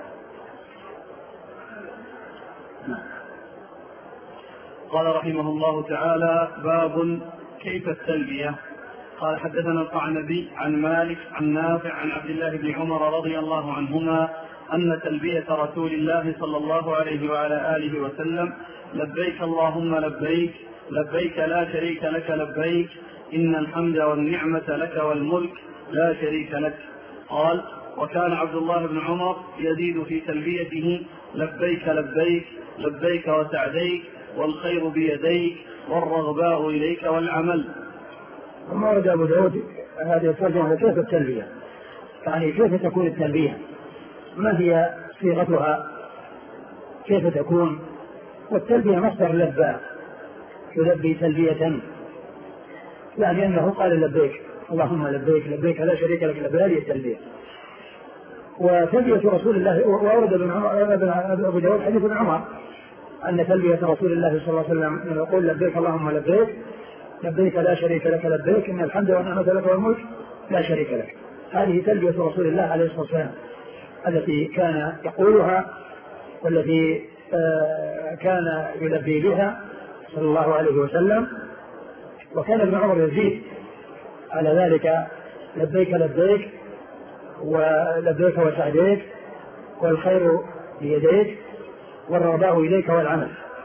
قال رحمه الله تعالى: باب كيف التلبية. قال حدثنا القعنبي عن مالك عن نافع عن عبد الله بن عمر رضي الله عنهما أن تلبية رسول الله صلى الله عليه وعلى آله وسلم: لبيك اللهم لبيك، لبيك لا شريك لك لبيك، إن الحمد والنعمة لك والملك لا شريك لك. قال: وكان عبد الله بن عمر يزيد في تلبيته: لبيك لبيك، لبيك وسعديك، والخير بيديك، والرغباء إليك والعمل. ثم ورد أبو داود هذه الترجمة: كيف التلبية، يعني كيف تكون التلبية، ما هي صيغتها، كيف تكون. والتلبية مصدر لبى، يلبي تلبية، يعني أنه قال لبيك اللهم لبيك، لبيك لا شريك لك لبيك، هذه التلبية. وتلبية رسول الله، وأورد ابن عمر أبو داود حديث ابن عمر أن تلبية رسول الله صلى الله عليه وسلم يقول: لبيك اللهم لبيك، لبيك لا شريك لك لبيك، إن الحمد والنعمة لك والملك لا شريك لك. هذه تلبية رسول الله عليه الصلاة والسلام التي كان يقولها والتي كان يلبي بها صلى الله عليه وسلم. وكان ابن عمر يزيد على ذلك: لبيك لبيك، ولبيك وسعديك، والخير بيديك، والرغباء إليك والعمل.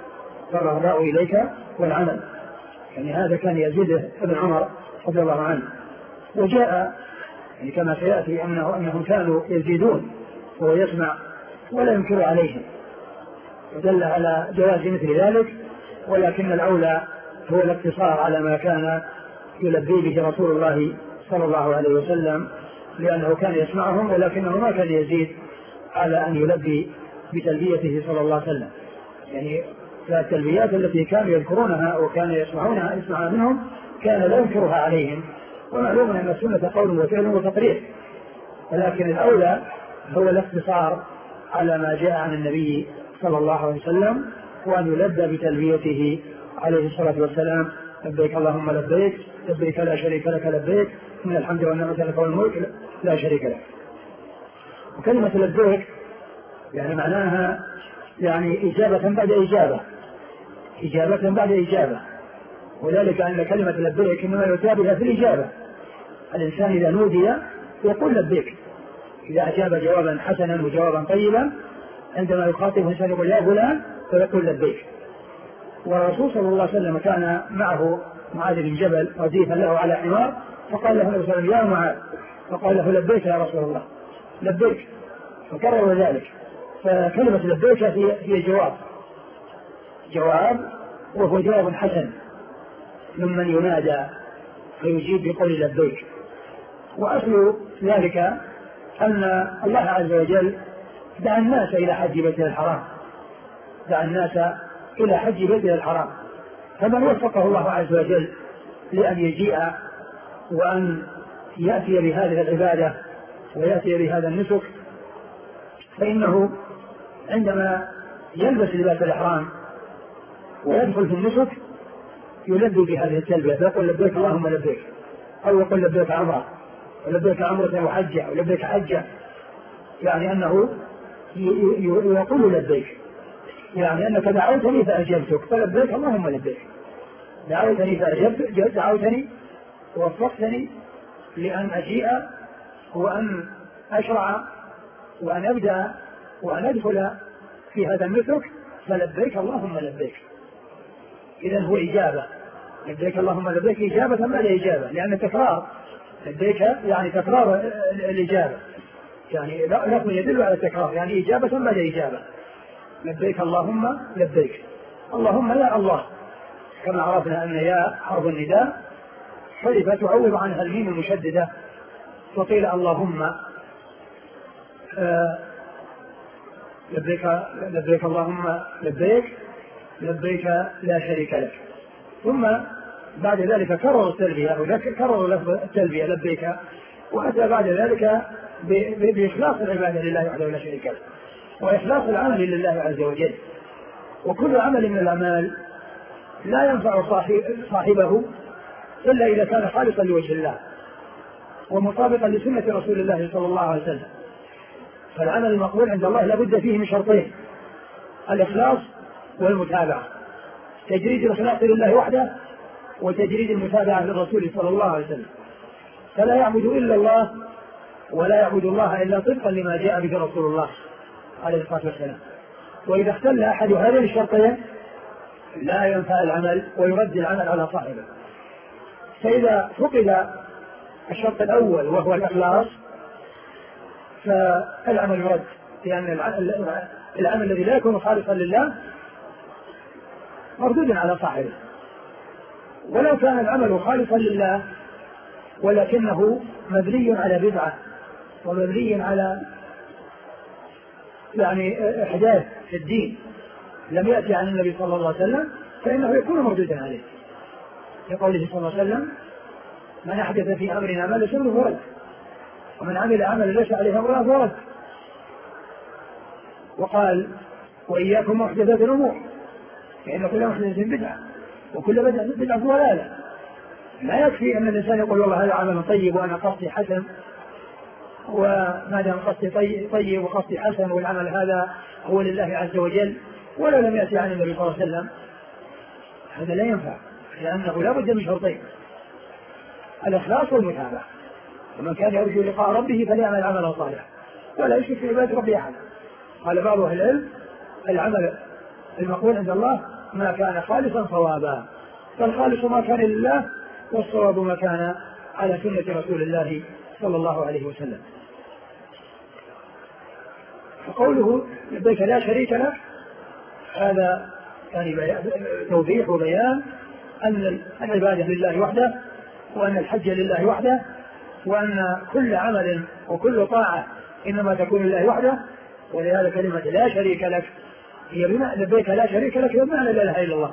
فالرغباء إليك والعمل. يعني هذا كان يزيد ابن عمر رضي الله عنه. وجاء يعني كما سيأتي أنه أنهم كانوا يزيدون وهو يسمع ولا ينكر عليهم، ودل على جواز مثل ذلك، ولكن الأولى هو الاقتصار على ما كان يلبي به رسول الله صلى الله عليه وسلم، لأنه كان يسمعهم ولكنه ما كان يزيد على أن يلبي بتلبيته صلى الله عليه وسلم. يعني التلبيات التي كانوا يذكرونها وكانوا يسمعونها يسمعها منهم كان لا ينكرها عليهم، ومعلوم أن السنة قول وفعل وتقرير، ولكن الأولى هو الاقتصار على ما جاء عن النبي صلى الله عليه وسلم، وأن يلبى بتلبيته عليه الصلاة والسلام: لبيك اللهم لبيك، لبيك لا شريك لك لبيك، من الحمد والنعمة لك والملك لا شريك لك. وكلمة لبيك يعني معناها يعني إجابة بعد إجابة، إجابة بعد إجابة، وذلك أن كلمة لبيك إنما يتابعها في الإجابة. الإنسان إذا نودي يقول لبيك، إذا أجاب جوابا حسنا وجوابا طيبا عندما يخاطب الإنسان يقول يا فلان فيقول لبيك. والرسول صلى الله عليه وسلم كان معه معاذ بن جبل رديفا له على حمار، فقال له النبي صلى الله عليه وسلم يا معاذ، فقال له لبيك يا رسول الله، لبيك، فكرر ذلك. فكلمة لبيك هي جواب جواب وهو جواب حسن ممن ينادى فيجيب بقول لبيك. وأصل ذلك أن الله عز وجل دعا الناس إلى حج بيته الحرام، دعا الناس إلى حج بيته الحرام، فمن وفقه الله عز وجل لأن يجيء وأن يأتي بهذه العبادة ويأتي بهذا النسك، فإنه عندما يلبس لباس الإحرام ويدخل في النسك يلبي بهذه التلبية، فيقول لبيك اللهم لبيك، أو يقول لبيك عمرة، ولبيك عمرة وحجة، ولبيك حجة، يعني أنه يقول لبيك، يعني أنك دعوتني فأجبتك، فلبيك اللهم لبيك، دعوتني فأجبت، دعوتني ووفقتني لأن أجيء وأن أشرع وأن أبدأ وأن أدخل في هذا النسك، فلبيك اللهم لبيك. إذن هو إجابة، لبيك اللهم لبيك إجابة بعد إجابة، لأن تكرار لبيك يعني تكرار الإجابة، يعني لفظ يدل على التكرار، يعني إجابة بعد إجابة. لبيك اللهم لبيك، اللهم يا الله، كما عرفنا أن يا حرف النداء حذف تعوض عنها الميم المشددة، وقيل اللهم آه لبيك لبيك اللهم لبيك، لبيك لا شريك لك. ثم بعد ذلك كرر التلبية أو كرر لفظ التلبية لبيك، وأتى بعد ذلك بإخلاص العبادة لله وحده لا شريك له، وإخلاص العمل لله عز وجل. وكل عمل من الأعمال لا ينفع صاحبه إلا إذا كان خالصا لوجه الله ومطابقا لسنة رسول الله صلى الله عليه وسلم. فالعمل المقبول عند الله لابد فيه من شرطين: الإخلاص والمتابعة، تجريد الإخلاص لله وحده وتجريد المتابعة للرسول صلى الله عليه وسلم. فلا يعبد إلا الله ولا يعبد الله إلا طبقا لما جاء به رسول الله عليه الصلاة والسلام. وإذا اختل أحد هذين الشرطين لا ينفع العمل ويرد العمل على صاحبه. فإذا فقد الشرط الأول وهو الإخلاص فالعمل يرد، لأن العمل الذي لا يكون خالصا لله مردود على صاحبه. ولو كان العمل خالصا لله ولكنه مبني على بدعة ومبني على يعني إحداث في الدين لم يأتي عن النبي صلى الله عليه وسلم فإنه يكون مردودا عليه، لقوله صلى الله عليه وسلم: من أحدث في أمرنا ما ليس منه فرد، ومن عمل عملا ليس عليه أمرنا فرد. وقال: وإياكم محدثات الأمور فإن كل محدثة بدعة وكل بدعة ضلالة. لا يكفي أن الإنسان يقول والله هذا عمل طيب وأنا قصدي حسن، وما دام قصدي طيب وقصدي حسن والعمل هذا هو لله عز وجل ولو لم يأتي عن النبي صلى الله عليه وسلم، هذا لا ينفع، لأنه لا بد من شرطين: الإخلاص والمتابعة. ومن كان يرجو لقاء ربه فليعمل عملا صالحا ولا يشرك في عبادة ربه أحدا. قال بعض أهل العلم: العمل المقبول عند الله ما كان خالصا صوابا، فالخالص ما كان لله والصواب ما كان على سنة رسول الله صلى الله عليه وسلم. فقوله لبيك لا شريك لك هذا يعني توضيح وبيان أن العبادة لله وحده، وأن الحج لله وحده، وأن كل عمل وكل طاعة إنما تكون لله وحده. ولهذا كلمة لا شريك لك هي بمعنى لبيك لا شريك لك هي بمعنى لا إله إلا الله.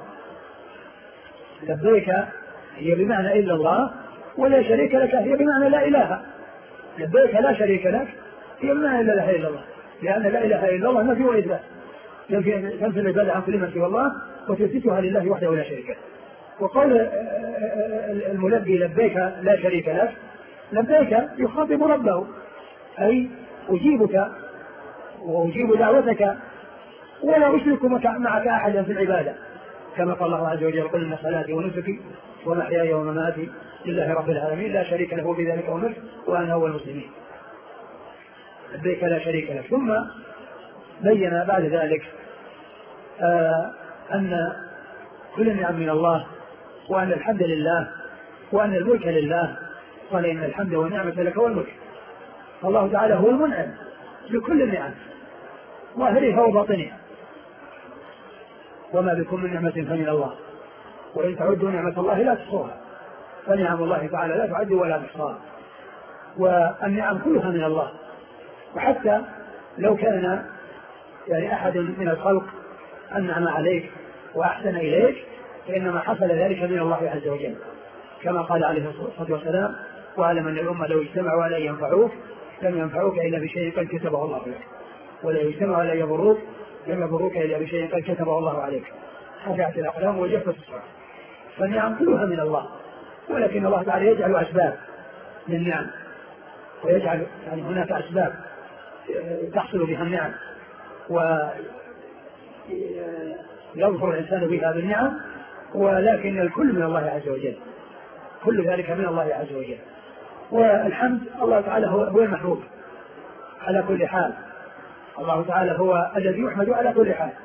لبيك هي بمعنى إلا الله، ولا شريك لك هي بمعنى لا إله. لبيك لا شريك لك هي بمعنى لا إله إلا الله، لأن لا إله إلا الله نفي وإثبات، تنفي العبادة عن كل من سوى الله وتثبتها لله وحده ولا شريك له. وقول الملبي لبيك لا شريك لك، لبيك يخاطب ربه، أي أجيبك وأجيب دعوتك ولا أشرك معك أحدا في العبادة، كما قال الله عز وجل قل إن صلاتي ونسكي ومحياي ومماتي لله رب العالمين لا شريك له بذلك أمرت وأنا أول المسلمين. لبيك لا شريك لك. ثم بين بعد ذلك آه أن كل النعم من الله، وأن الحمد لله، وأن الملك لله. قال إن الحمد والنعمة لك والملك. فالله تعالى هو المنعم بكل النعم ظاهرها وباطنها، وما بكم من نعمة فمن الله وإن تعدوا نعمة الله لا تحصوها، فنعم الله تعالى لا تعد ولا تحصى. والنعم كلها من الله. وحتى لو كان يعني أحد من الخلق أنعم عليك وأحسن إليك فإنما حصل ذلك من الله عز وجل، كما قال عليه الصلاة والسلام واعلم أن الأمة لو اجتمعوا على أن ينفعوك لم ينفعوك إلا بشيء قد كتبه الله لك، ولا يجتمعوا على أن يضروك لم يضروك إلا بشيء قد كتبه الله عليك، رفعت الأقلام وجفت الصحف. فالنعم كلها من الله، ولكن الله تعالى يجعل أسباب للنعم، ويجعل يعني هناك أسباب تحصل بها النعم ويظهر الإنسان بها بالنعم، ولكن الكل من الله عز وجل، كل ذلك من الله عز وجل. والحمد الله تعالى هو المحمود على كل حال. الله تعالى هو الذي يحمد على كل حال،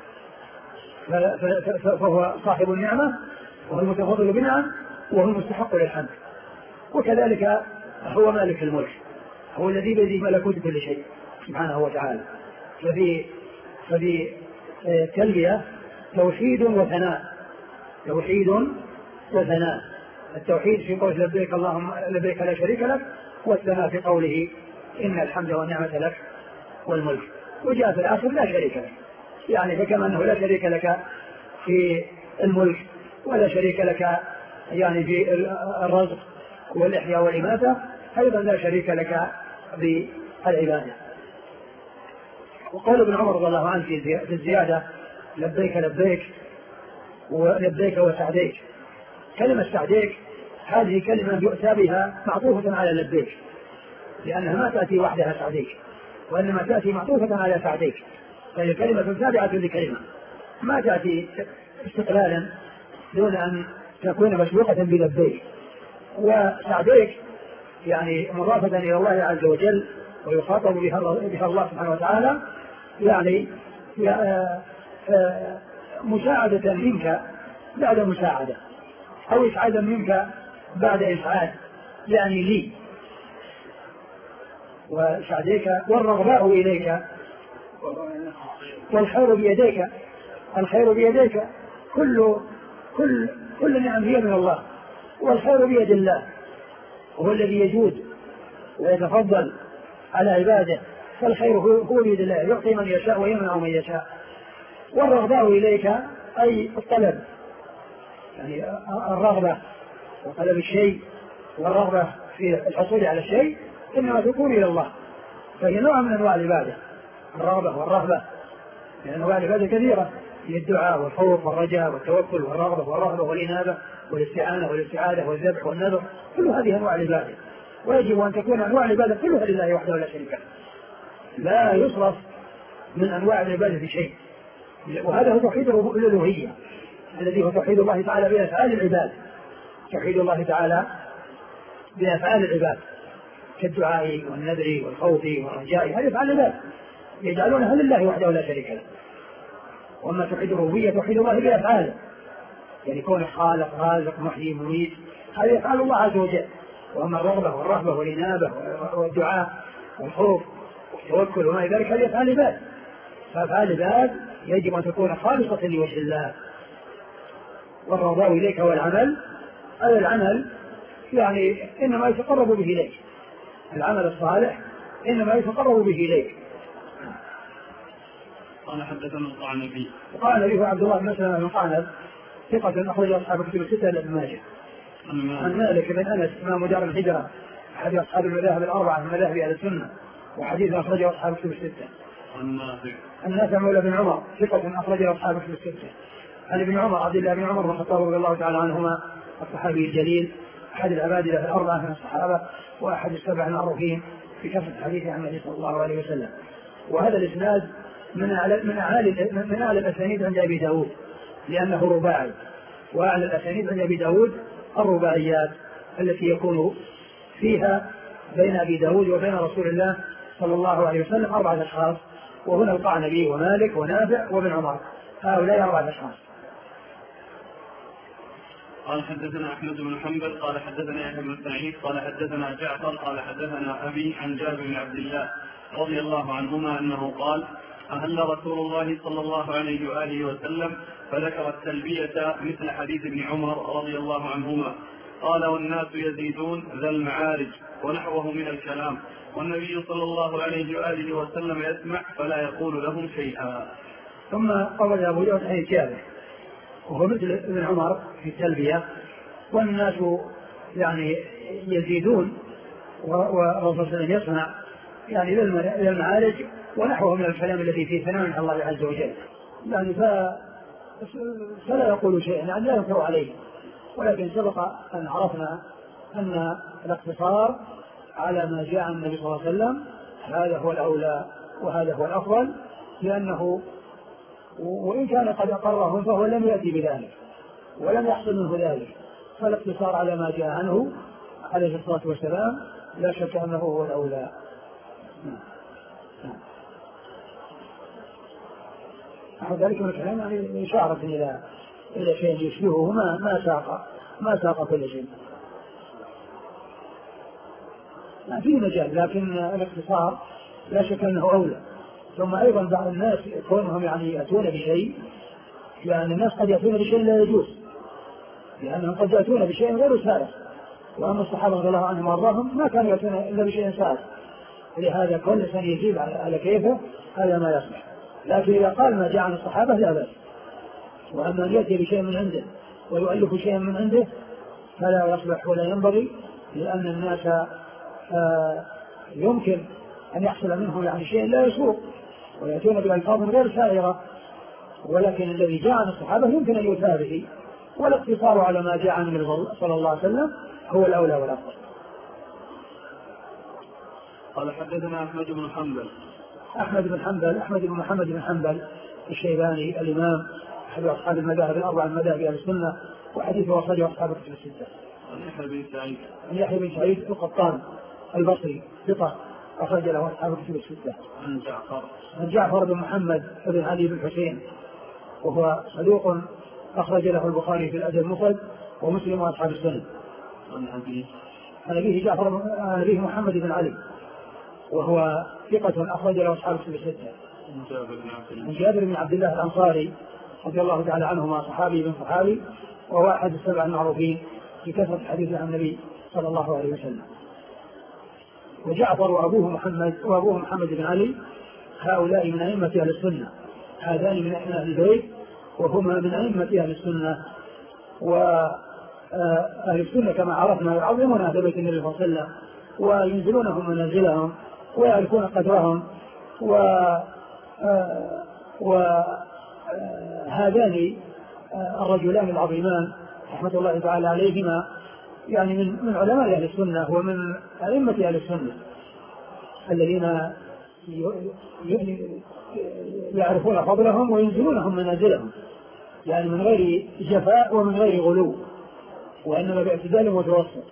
فهو صاحب النعمة وهو المتفضل بالنعم وهو المستحق للحمد. وكذلك هو مالك الملك، هو الذي بيده ملكوت كل شيء سبحانه وتعالى. ففي ففي التلبية توحيد وثناء، توحيد وثناء. التوحيد في قول لبيك اللهم لبيك لا شريك لك، والثناء في قوله إن الحمد والنعمة لك والملك. وجاء في الآخر لا شريك لك، يعني فكما أنه لا شريك لك في الملك ولا شريك لك يعني في الرزق والإحياء والإماتة، أيضا لا شريك لك بالعبادة. وقال ابن عمر رضي الله عنه في الزيادة لبيك لبيك ولبيك وسعديك. كلمة سعديك هذه كلمة يؤتى بها معطوفة على لبيك، لأنها ما تأتي وحدها سعديك، وإنما تأتي معطوفة على سعديك، فهي كلمة تابعة لكلمة، ما تأتي استقلالا دون أن تكون مسبوقة بلبيك. وسعديك يعني مضافة إلى الله عز وجل ويخاطب بها الله سبحانه وتعالى، يعني مساعدة منك بعد مساعدة، أو إسعادا منك بعد إسعاد، يعني لي. وسعديك والرغباء إليك والخير بيديك، الخير بيديك، كل كل كل نعم هي من الله، والخير بيد الله، وهو الذي يجود ويتفضل على عباده، فالخير هو بيد الله، يعطي من يشاء ويمنع من يشاء. والرغباء إليك أي الطلب، يعني الرغبة وطلب الشيء والرغبة في الحصول على الشيء إنما تكون إلى الله، فهي نوع من أنواع العبادة، الرغبة والرهبة، لأن أنواع العبادة كثيرة، هي الدعاء والخوف والرجاء والتوكل والرغبة والرهبة والإنابة والاستعانة والاستعاذة والذبح والنذر، كل هذه أنواع العبادة، ويجب أن تكون أنواع العبادة كلها لله وحده لا شريك له، لا يصرف من أنواع العبادة شيء. وهذا هو توحيد الألوهية الذي هو توحيد الله تعالى بأفعال العباد، توحيد الله تعالى بأفعال العباد كالدعاء والنذر والخوف والرجاء، هذه أفعال العباد يجعلونها لله وحده لا شريك له. وأما توحيد الربوبية توحيد الله بأفعاله، يعني كونه خالق رازق محيي مميت هذه أفعال الله عز وجل. وأما الرغبة والرهبة والإنابة والدعاء والخوف والتوكل وما ذلك هذه أفعال العباد. فأفعال العباد يجب أن تكون خالصة لوجه الله. والرضا إليك والعمل هذا العمل يعني إنما يتقرب به إليك، العمل الصالح إنما يتقرب به إليك. قال حدثنا القعنبي قال به عبد الله بن مسلمة بن قعنب ثقة أخرج أصحاب الكتب الستة لابن ماجه. عن مالك بن أنس إمام دار الهجرة أحد أصحاب المذاهب الأربعة من مذاهب أهل السنة وحديث أخرجه أصحاب الكتب الستة. النافع مولى بن عمر ثقة أخرجه أصحاب الكتب الستة. عن ابن عمر عبد الله بن عمر بن الخطاب رضي الله تعالى عنهما الصحابي الجليل أحد العبادلة الأربعة من الصحابة وأحد السبع المعروفين في كثرة الحديث عن النبي صلى الله عليه وسلم. وهذا الإسناد من أعلى من أعلى من أعلى الأسانيد عند أبي داود لأنه رباعي، وأعلى الأسانيد عند أبي داود الرباعيات التي يكون فيها بين أبي داود وبين رسول الله صلى الله عليه وسلم أربعة أشخاص، وهنا القعنبي ومالك ونافع وابن عمر، هؤلاء أربعة أشخاص. قال حدثنا أحمد بن حنبل قال حدثنا يحيى بن سعيد قال حدثنا جعفر قال حدثنا أبي عن جابر بن عبد الله رضي الله عنهما أنه قال أهل رسول الله صلى الله عليه وآله وسلم فذكر التلبية مثل حديث ابن عمر رضي الله عنهما قال والناس يزيدون ذا المعارج ونحوه من الكلام والنبي صلى الله عليه وآله وسلم يسمع فلا يقول لهم شيئا. ثم قال أبو داود عن جابر وهو مثل ابن عمر في التلبية والناس يعني يزيدون والرسول صلى الله عليه وسلم يسمع يعني ذا المعارج ونحوه من الكلام الذي فيه ثناء على الله عز وجل، يعني فلا يقول شيئا يعني لا ينكر عليه. ولكن سبق أن عرفنا أن الاقتصار على ما جاء عن النبي صلى الله عليه وسلم هذا هو الأولى وهذا هو الأفضل، لأنه وإن كان قد أقرهم فهو لم يأتي بذلك ولم يحصل منه ذلك، فالاقتصار على ما جاء عنه عليه الصلاة والسلام لا شك أنه هو الأولى. أحد ذلك من الكلام يعني إشارة إلى إلى شيء يشبهه ما ما ساق ما ساق كل شيء، ما في مجال، لكن الاقتصار لا شك أنه أولى. ثم أيضا بعض الناس كونهم يعني يأتون بشيء، يعني الناس قد يأتون بشيء لا يجوز لأنهم قد يأتون بشيء غير سائغ، وأما الصحابة رضي الله عنهم وأرضاهم ما كانوا يأتون إلا بشيء سائغ، لهذا كل إنسان يجيب على كيفه هذا ما يصلح. لكن إذا قال ما جاء عن الصحابة لا بأس. وأما أن يأتي بشيء من عنده ويؤلف شيئا من عنده فلا يصلح ولا ينبغي، لأن الناس آه يمكن أن يحصل منهم يعني شيء لا يسوق ويأتون بألفاظ غير سائغة، ولكن الذي جاء عن الصحابة يمكن أن يؤتى به، والاقتصار على ما جاء عن النبي صلى الله عليه وسلم هو الأولى والأفضل. قال حدثنا أحمد بن حنبل أحمد بن حنبل أحمد بن محمد بن حنبل الشيباني الإمام أحد أصحاب المذاهب الأربعة من مذاهب أهل السنة وحديثه أخرجه أصحاب الكتب الستة. عن يحيى بن سعيد عن يحيى بن سعيد القطان البصري ثقة أخرج له أصحاب الكتب الستة. عن جعفر عن جعفر بن محمد بن علي بن حسين وهو صدوق أخرج له البخاري في الأدب المفرد ومسلم وأصحاب السنة. عن أبيه عن أبيه جعفر عن أبيه محمد بن علي وهو ثقة أخرج له أصحاب الكتب الستة. عن جابر بن عبد الله الأنصاري رضي الله تعالى عنهما صحابي بن صحابي وهو أحد السبع المعروفين في كثرة الحديث عن النبي صلى الله عليه وسلم. وجعفر وأبوه محمد وأبوه محمد بن علي هؤلاء من أئمة أهل السنة، هذان من أئمة أهل البيت وهما من أئمة أهل السنة. وأهل السنة كما عرفنا يعظمون أهل بيت النبي صلى الله عليه وسلم وينزلونهم منازلهم ويعرفون قدرهم، وهذان الرجلان العظيمان رحمة الله تعالى عليهما يعني من من علماء أهل السنة ومن أئمة أهل السنة الذين يعرفون فضلهم وينزلونهم منازلهم، يعني من غير جفاء ومن غير غلو، وإنما باعتدال متوسط.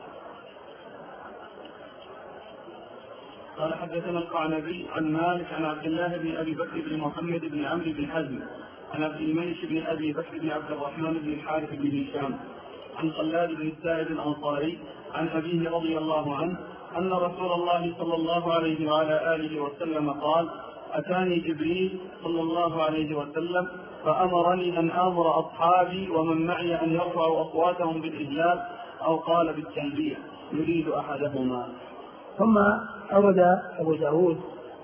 قال حدثنا القعنبي عن مالك عن عبد الله بن أبي بكر بن محمد بن عمرو بن حزم عن عبد الملك بن أبي بكر بن عبد الرحمن بن الحارث بن هشام عن خلاد بن السائب الأنصاري عن أبيه رضي الله عنه أن رسول الله صلى الله عليه وعلى آله وسلم قال: أتاني جبريل صلى الله عليه وسلم فأمرني أن آمر أصحابي ومن معي أن يرفعوا أصواتهم بالإجلال أو قال بالتلبية يريد أحدهما. ثم أورد أبو داود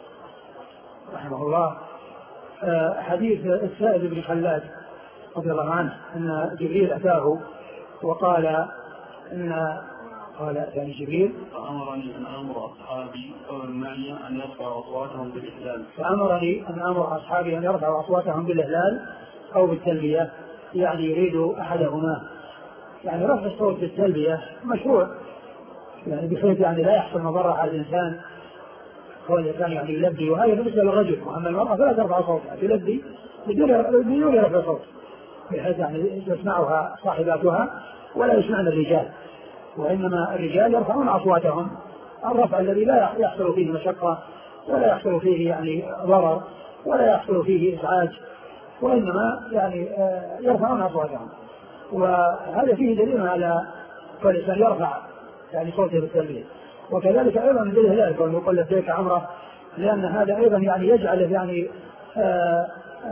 رحمه الله حديث السائب بن خلاد رضي الله عنه أن جبريل أتاه وقال إن قال يعني جبريل فأمرني أن أمر أصحابي ومن معي أن يرفعوا أصواتهم بالإهلال فأمرني أن أمر أصحابي أن يرفعوا أصواتهم بالإهلال أو بالتلبية، يعني يريد أحدهما. يعني رفع الصوت بالتلبية مشروع، يعني بحيث يعني لا يحصل مضرة على الإنسان، هو الإنسان يعني يلبي، وهذا بالنسبة للرجل، وأما المرأة فلا ترفع صوتها، تلبي بدون رفع صوت بحيث يعني يسمعها صاحباتها ولا يسمعن الرجال، وإنما الرجال يرفعون أصواتهم الرفع الذي لا يحصل فيه مشقة ولا يحصل فيه يعني ضرر ولا يحصل فيه إزعاج، وإنما يعني يرفعون أصواتهم. وهذا فيه دليل على كل إنسان يرفع يعني صوته بالتلبية. وكذلك أيضا من الهلال كون يقول لبيك عمره، لأن هذا أيضا يعني يجعل يعني آآ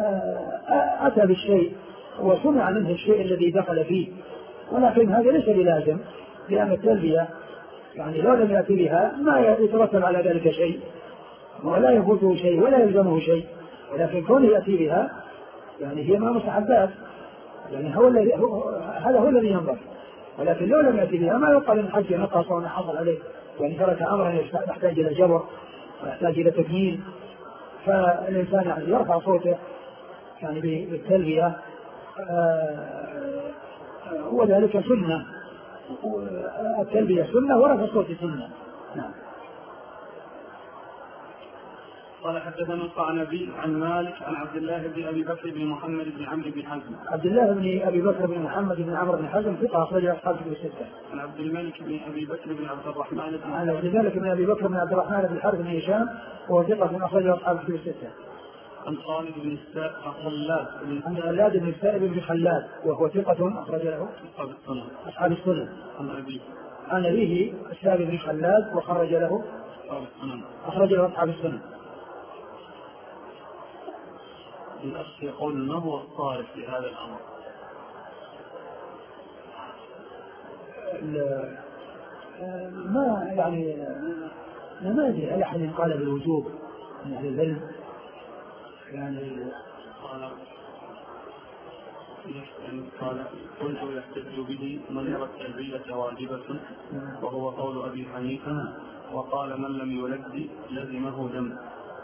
آآ أتى بالشيء وسمع منه الشيء الذي دخل فيه، ولكن هذا ليس بلازم، لأن التلبية يعني لو لم يأتي بها ما يترتب على ذلك شيء ولا يفوته شيء ولا يلزمه شيء، ولكن كونه يأتي بها يعني هي ما مستحبات، يعني هو الذي هذا هو الذي ينبغي. ولكن لو لم يأتي بها ما يقال إن حج نقص وأن حصل عليه، يعني ترك أمرا يحتاج إلى جبر ويحتاج إلى تكميل، فالإنسان يعني يرفع صوته يعني بالتلبية، وذلك سنة، التلبية سنة ورفع الصوت سنة. نعم. قال حدثنا القعنبي عن مالك عن عبد الله بن ابي بكر بن محمد بن عمرو بن حزم. عبد الله بن ابي بكر بن محمد بن عمرو بن حزم ثقة أخرج أصحاب كتب الستة. عن عبد الملك بن ابي بكر بن عبد الرحمن بن عن عبد الملك بن ابي بكر بن عبد الرحمن بن الحارث بن هشام وهو ثقة أخرج أصحاب كتب الستة. عن خالد بن السائب خلاد عن خلاد بن السائب بن خلاد وهو ثقة أخرج له أصحاب السنن. أصحاب السنن. عن أبيه عن أبيه السائب بن خلاد وخرج له أصحاب السنن. أخرج له أصحاب السنن. الأخ يقول ما هو الصارف في هذا الأمر؟ ما يعني ما أدري هل أحد قال بالوجوب من أهل العلم، يعني قال قال كنت يحتج به من يرى التلبية واجبة وهو قول أبي حنيفة، وقال من لم يلبي لزمه دم.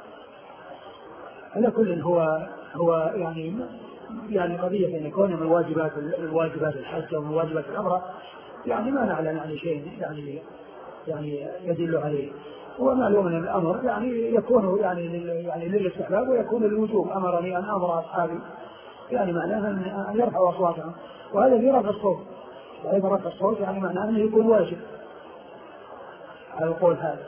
على كل هو هو يعني يعني قضية أن يكون من واجبات الواجبات الحج ومن واجبات العمرة، يعني ما نعلم يعني شيء يعني يعني يدل عليه. ومعلوم ان الامر يعني يكون يعني يعني للاستحباب ويكون للوجوب. امرني ان امر اصحابي يعني معناه ان يرفعوا اصواتهم، وهذا في رفع الصوت، وايضا رفع الصوت يعني معناه انه يكون واجب على القول هذا.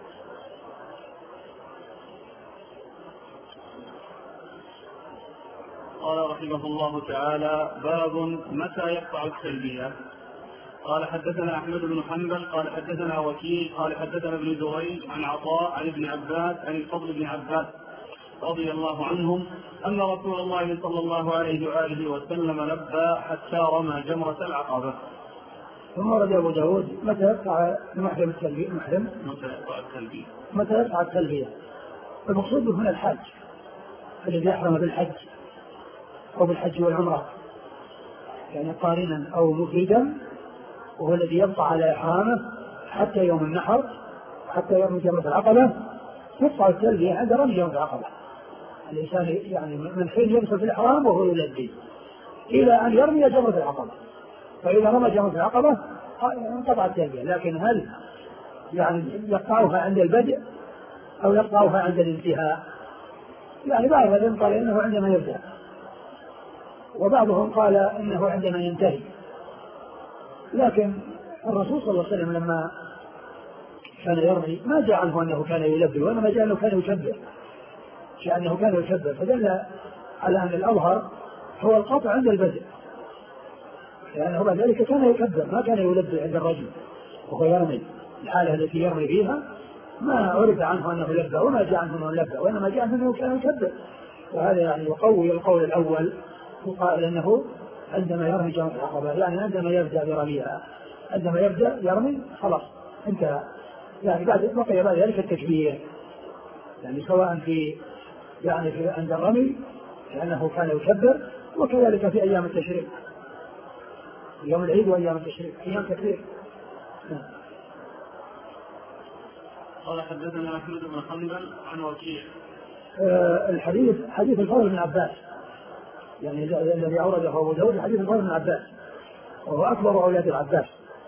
قال رحمه الله تعالى: باب متى يقطع التلبية. قال حدثنا أحمد بن حنبل قال حدثنا وكيع قال حدثنا ابن جريج عن عطاء عن ابن عباس عن الفضل بن عباس رضي الله عنهم أن رسول الله صلى الله عليه وآله وسلم لبى حتى رمى جمرة العقبة. ثم ورد أبو داود متى يقطع المحرم التلبية. المحرم متى يقطع التلبية متى يقطع التلبية المقصود هنا الحج، الذي يحرم بالحج أو بالحج والعمرة، يعني قارنا أو مفردا، وهو الذي يبقى على إحرامه حتى يوم النحر، حتى يوم جمرة العقبة تقطع التلبية عند رمي جمرة العقبة. الإنسان يعني من حين يدخل في الإحرام وهو يلبي إلى أن يرمي جمرة العقبة، فإذا رمى جمرة العقبة انقطع التلبية. لكن هل يعني يقطعها عند البدء أو يقطعها عند الانتهاء؟ يعني بعض العلماء قال إنه عندما يبدأ، وبعضهم قال إنه عندما ينتهي. لكن الرسول صلى الله عليه وسلم لما كان يرمي ما جاء عنه أنه كان يلبي، وإنما جاء أنه كان يكبر، جاء أنه كان يكبر، فدل على أن الأظهر هو القطع عند البدء، لأنه بعد ذلك كان يكبر ما كان يلبي عند الرجل وهو يرمي. الحالة التي يرمي فيها ما عرف عنه أنه لبى وما جاء عنه أنه لبى، وإنما جاء عنه أنه كان يكبر. وهذا يعني يقوي القول الأول وقال أنه عندما يرمي جمرة العقبة يعني عندما يبدأ برميها، عندما يبدأ يرمي خلاص انتهى، يعني بعد بقي بعد ذلك التكبير، يعني سواء في يعني في عند الرمي لأنه كان يكبر، وكذلك في أيام التشريق، يوم العيد وأيام التشريق أيام تكبير. قال حدثنا أحمد بن حنبل عن وكيع. آه الحديث حديث الفضل بن عباس، يعني الذي أورده أبو داود حديث الفضل بن عباس، وهو أكبر أولاد العباس،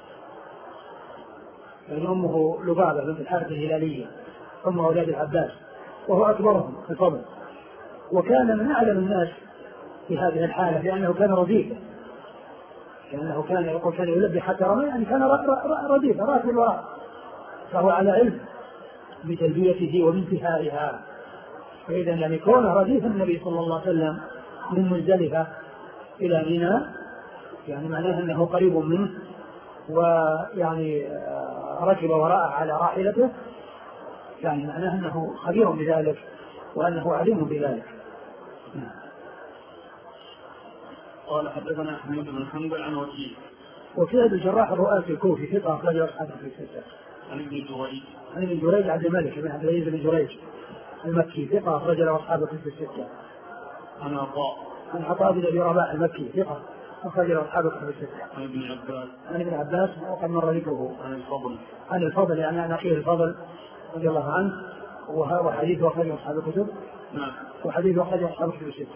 يعني أمه لبابة بنت الحارث الهلالية أم أولاد العباس، وهو أكبرهم في الفضل، وكان من أعلم الناس في هذه الحالة لأنه كان رديفا، لأنه كان يقول كان يلبي حتى رمي، يعني كان رديفا راكب الوراء، فهو على علم بتلبيته وبانتهائها. فإذا يعني كونه رديف النبي صلى الله عليه وسلم من مزدلفة إلى منى يعني معناه أنه قريب منه، ويعني ركب وراءه على راحلته، يعني معناه أنه خبير بذلك وأنه عليم بذلك. قال حدثنا أحمد بن حنبل عن وكيع. وكيع بن الجراح الرؤاسي الكوفي ثقة أخرج أصحابه في الستة. عن ابن جريج. عن ابن جريج عبد الملك بن عبد العزيز بن جريج المكي ثقة أخرج أصحابه في الستة. عن عطاء. عن عطاء بن أبي رباح المكي ثقة أخرج أصحابه في الستة. عن ابن عباس. عن ابن عباس وقد مر ذكره. عن الفضل. عن الفضل يعني عن أخيه الفضل رضي الله عنه، وحديث أخرج أصحاب الكتب. نعم. وحديث أخرج أصحاب الكتب الستة.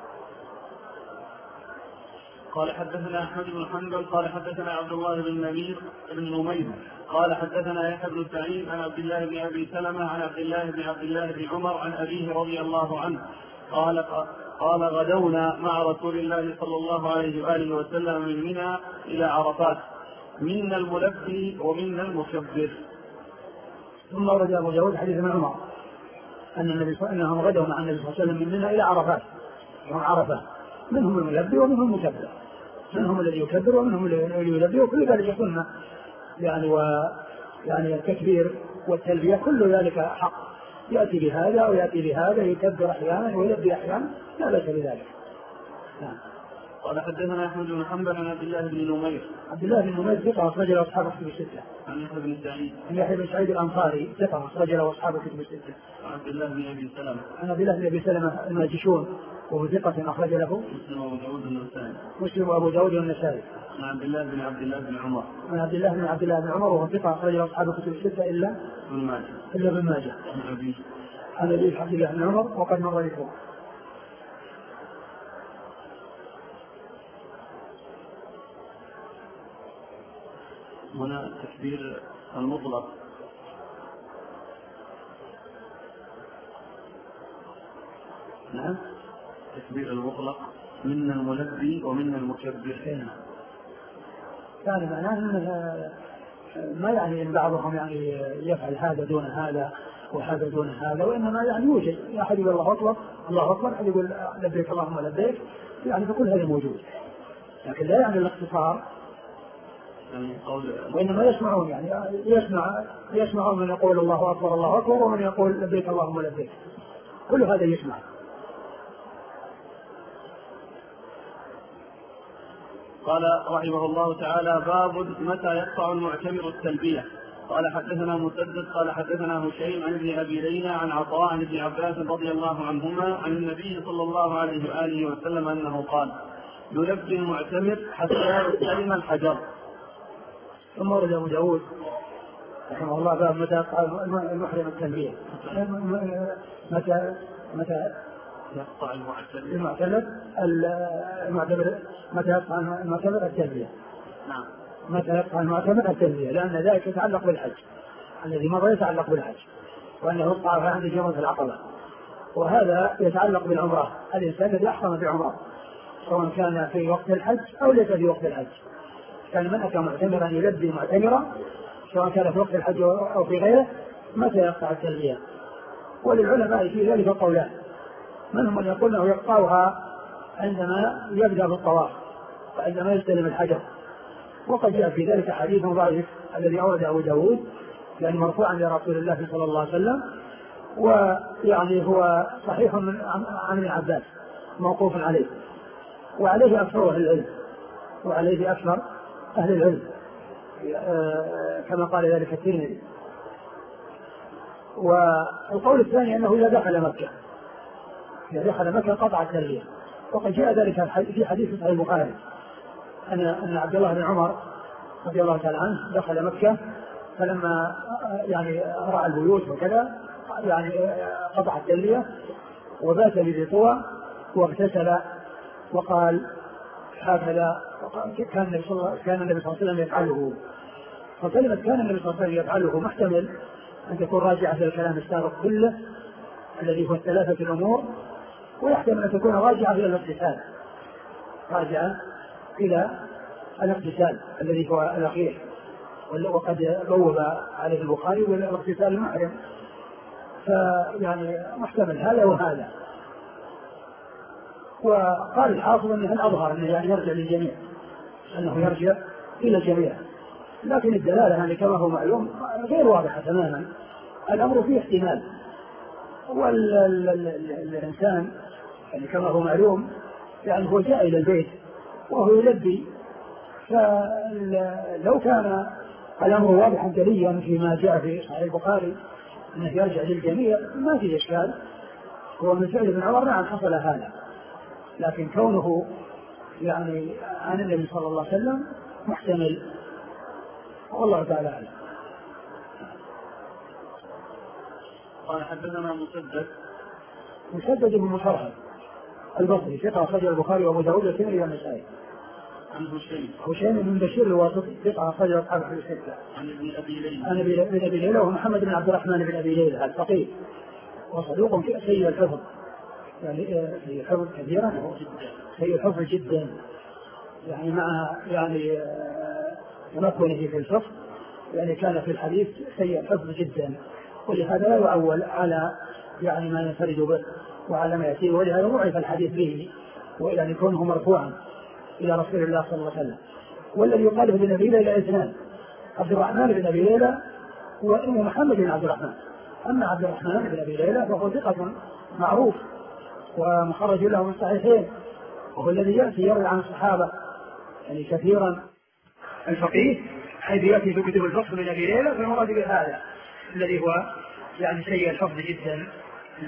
قال حدثنا أحمد بن حنبل قال حدثنا عبد الله بن نمير بن نمير قال حدثنا يحيى بن سعيد عن عبد الله بن أبي سلمة عن عبد الله بن عبد الله بن عمر عن أبيه رضي الله عنه قال قال غدونا مع رسول الله صلى الله عليه وآله وسلم من منى إلى عرفات، منا الملبي ومنا المكبر. ثم ورد أبو داود حديث ابن عمر أن النبي صلى الله عليه وسلم غدوا مع النبي صلى الله عليه وسلم من منى إلى عرفات، يوم عرفة، منهم الملبي ومنهم المكبر، منهم الذي يكبر ومنهم الذي يلبي، وكل ذلك سنة يعني، ويعني التكبير والتلبية كل ذلك حق، يأتي بهذا أو يأتي بهذا، يكبر أحيانا ويلبي أحيانا، لا بأس بذلك. نعم. قال حدثنا أحمد بن حنبل عن عبد الله بن نمير. عبد الله بن نمير ثقة أخرج له أصحاب الكتب الستة. عن يحيى بن سعيد. عن يحيى بن سعيد الأنصاري ثقة أخرج له أصحاب الكتب الستة. عن عبد الله بن أبي سلمة. عن عبد الله بن أبي سلمة الماجشون وهو ثقة أخرج له مسلم وأبو داود والنسائي. مسلم وأبو داود والنسائي. عن عبد الله بن عبد الله بن عمر. عن عبد الله بن عبد الله بن عمر وهو ثقة أخرج له أصحاب الكتب الستة إلا ابن ماجه. إلا ابن ماجه. عن أبيه. عن أبيه عبد الله بن عمر وقد مر ذكره. هنا تكبير المطلق. نعم. تكبير المطلق منا الملبي ومنا المكبر. كان معناه أنه ما يعني إن بعضهم يعني يفعل هذا دون هذا وهذا دون هذا، وإنما يعني يوجد أحد يقول الله أكبر الله أكبر، أحد يقول لبيك اللهم لبيك، يعني فكل هذا موجود، لكن لا يعني الاختصار، وإنما يسمعون يعني يسمع يسمعون من يقول الله أكبر الله أكبر ومن يقول لبيك اللهم لبيك، كل هذا يسمع. قال رحمه الله تعالى باب متى يقطع المعتمر التلبية. قال حدثنا مسدد قال حدثنا هشيم عن ابن أبي ليلى عن عطاء عن ابن عباس رضي الله عنهما عن النبي صلى الله عليه وآله وسلم أنه قال يلبي المعتمر حتى يستلم الحجر. ثم ورد أبو داود رحمه الله باب متى يقطع المحرم التلبية، متى متى يقطع المعتمر المعتمر المعتمر متى يقطع المعتمر التلبية. نعم. متى يقطع المعتمر التلبية، لأن ذلك يتعلق بالحج، الذي مضى يتعلق بالحج، وأنه يقطع عند جمرة العقبة، وهذا يتعلق بالعمرة، الإنسان الذي أحرم بعمرة سواء كان في وقت الحج أو ليس في وقت الحج، كان من أتى معتمرا يلبي معتمرا سواء كان في وقت الحج أو في غيره، متى يقطع التلبية. وللعلماء في ذلك قولان، منهم من يقول انه يقطعها عندما يبدا بالطواف وعندما يستلم الحجر، وقد جاء في ذلك حديث ضعيف الذي اورده ابو داود يعني مرفوعا لرسول الله صلى الله عليه وسلم، ويعني هو صحيح من عن ابن عباس موقوف عليه، وعليه اكثر اهل العلم وعليه اكثر اهل العلم كما قال ذلك الترمذي. والقول الثاني انه اذا دخل مكه اذا دخل مكه قطع التلبيه، وقد جاء ذلك في حديث صحيح البخاري ان ان عبد الله بن عمر رضي الله تعالى عنه دخل مكه فلما يعني راى البيوت وكذا يعني قطع التلبيه وبات بذي طوى واغتسل وقال هكذا كان النبي صلى الله عليه وسلم يفعله. فكلمة كان النبي صلى الله عليه وسلم يفعله محتمل أن تكون راجعة إلى الكلام السابق كله الذي هو الثلاثة الأمور، ويحتمل أن تكون راجعة إلى الاغتسال راجعة إلى الاغتسال الذي هو الأخير، وقد بوب عليه البخاري والاغتسال المحرم، فيعني محتمل هذا وهذا. وقال الحافظ أنه الأظهر أنه يعني يرجع للجميع، أنه يرجع إلى الجميع، لكن الدلالة يعني كما هو معلوم غير واضحة تماما، الأمر فيه احتمال. والإنسان يعني كما هو معلوم يعني هو جاء إلى البيت وهو يلبي، فلو كان الأمر واضحا جليا فيما جاء في صحيح البخاري أنه يرجع للجميع ما في إشكال، هو من فعل ابن عمر نعم حصل هذا، لكن كونه يعني عن النبي صلى الله عليه وسلم محتمل، والله تعالى أعلم. قال حدثنا مسدد مسدد بن مصرحب البصري ثقة أخرجه البخاري وأبو داود والترمذي والنسائي. عن هشيم هشيم بن بشير الواسطي ثقة أخرجه أصحاب الكتب الستة. عن ابن أبي ليلى عن ابن أبي ليلى ومحمد بن عبد الرحمن بن أبي ليلى الفقيه وصدوق سيء الحفظ، يعني سيء الحفظ كثيرا سيء الحفظ جدا، يعني مع يعني تمكنه في الفقه يعني كان في الحديث سيء الحفظ جدا، ولهذا لا يعول على يعني ما ينفرد به وعلى ما يأتيه، ولهذا ضعف الحديث به وإلى كونه مرفوعا إلى رسول الله صلى الله عليه وسلم. والذي يقال بن أبي ليلى اثنان، عبد الرحمن بن أبي ليلى ومحمد بن عبد الرحمن. أما عبد الرحمن بن أبي ليلى فهو ثقة معروف ومخرج له من الصحيحين، وهو الذي يأتي يروي عن الصحابة يعني كثيرا الفقيه حيث يأتي في كتب الفقه من أبي ليلى، فالمراد بهذا الذي هو يعني سيء الحفظ جدا. نعم.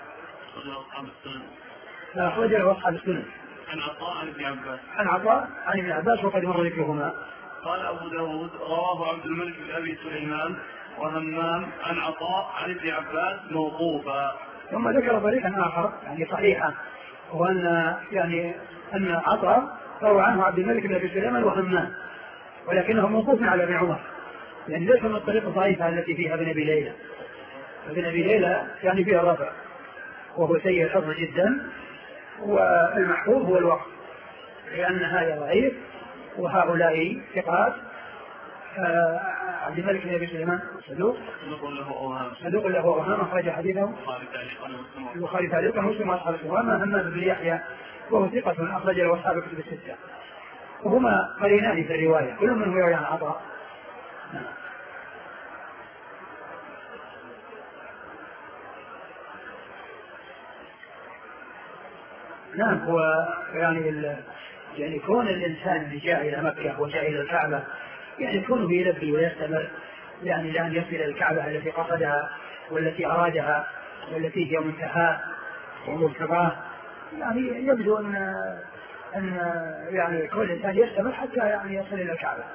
أخرج له أصحاب السنن. عن عطاء عن ابن عباس. عن عطاء عن ابن عباس وقد مر ذكرهما. قال أبو داود رواه عبد الملك بن أبي سليمان وهمام عن عطاء عن ابن عباس موقوفا. ثم ذكر طريقا آخر يعني صحيحا، وأن يعني أن عطاء روى عنه عبد الملك بن أبي سليمان وهمام، ولكنه موقوف على ابن عمر، يعني ليس من الطريقة الضعيفة التي فيها ابن أبي ليلى. ابن أبي ليلى يعني فيها رفع وهو سيء الحفظ جدا، والمحفوظ هو الوقف، لأن هذا ضعيف وهؤلاء ثقات. عبد الملك بن أبي سليمان صدوق صدوق له أوهام أخرج حديثه البخاري تعليقا ومسلم وأصحاب السنن. وأما همام بن يحيى وهو ثقة أخرج له أصحاب الكتب الستة، وهما قرينان في الرواية كل من هو يروي عن عطاء. نعم. هو يعني يعني كون الإنسان اللي جاء إلى مكة وجاء إلى الكعبة يعني كونه يلبي ويستمر يعني لأن يصل إلى الكعبة التي قصدها والتي أرادها والتي هي منتهى ومرتضاه، يعني يبدو أن أن يعني كل إنسان يستمر حتى يعني يصل إلى الكعبة.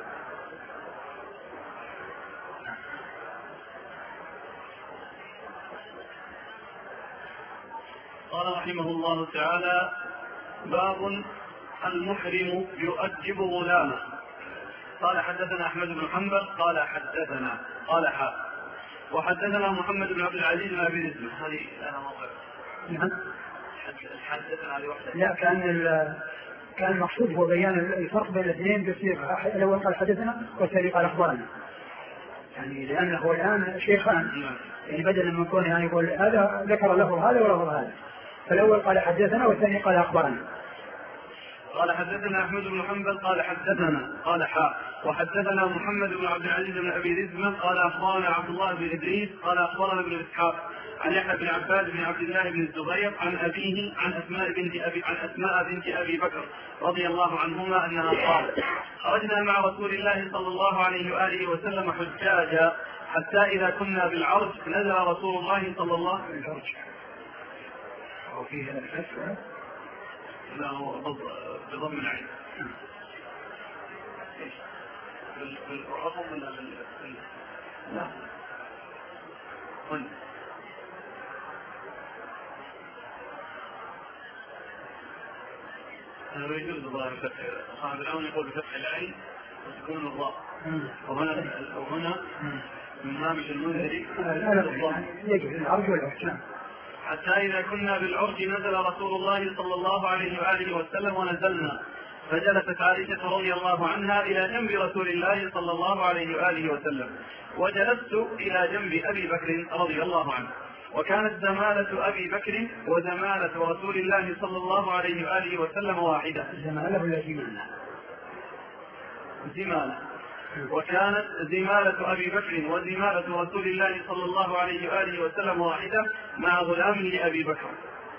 قال رحمه الله تعالى: باب المحرم يؤدب غلامه. قال حدثنا أحمد بن حنبل قال حدثنا قال حا وحدثنا محمد بن عبد العزيز بن أبي نسمة. هذه أنا موقع. نعم. حدثنا هذه واحدة. لا، كان كان المقصود هو بيان الفرق بين الاثنين بصيغة الأول قال حدثنا والثاني قال أخبرنا، يعني لأنه الآن شيخان، يعني بدلا من كونه يعني يقول هذا ذكر له هذا وله هذا، فالأول قال حدثنا والثاني قال أخبرنا. قال حدثنا أحمد بن حنبل قال حدثنا قال حاء وحدثنا محمد بن عبد العزيز بن أبي رزمة قال أخبرنا عبد الله بن إدريس قال أخبرنا ابن إسحاق عن يحيى بن عباد بن عبد الله بن الزبير عن أبيه عن أسماء بنت أبي عن أسماء بنت أبي بكر رضي الله عنهما أنها قالت خرجنا مع رسول الله صلى الله عليه وآله وسلم حجاجا حتى إذا كنا بالعرج نزل رسول الله صلى الله عليه وسلم وفيه الفتح لا هو بضم العين بالرقم ولا بال لا قل هذا يجوز ظاهر فتح صاحب العون يقول بفتح العين وتكون الراء وهنا وهنا من هامش المنذري يجب العرج والعرج. حتى إذا كنا بالعرج نزل رسول الله صلى الله عليه وآله وسلم ونزلنا فجلست عائشة رضي الله عنها إلى جنب رسول الله صلى الله عليه وآله وسلم وجلست إلى جنب أبي بكر رضي الله عنه وكانت زمالة أبي بكر وزمالة رسول الله صلى الله عليه وآله وسلم واحدة. زمالة ولا زمالة؟ زمالة. وكانت زمالة أبي بكر وزمالة رسول الله صلى الله عليه وآله وسلم واحدة مع غلام لأبي بكر.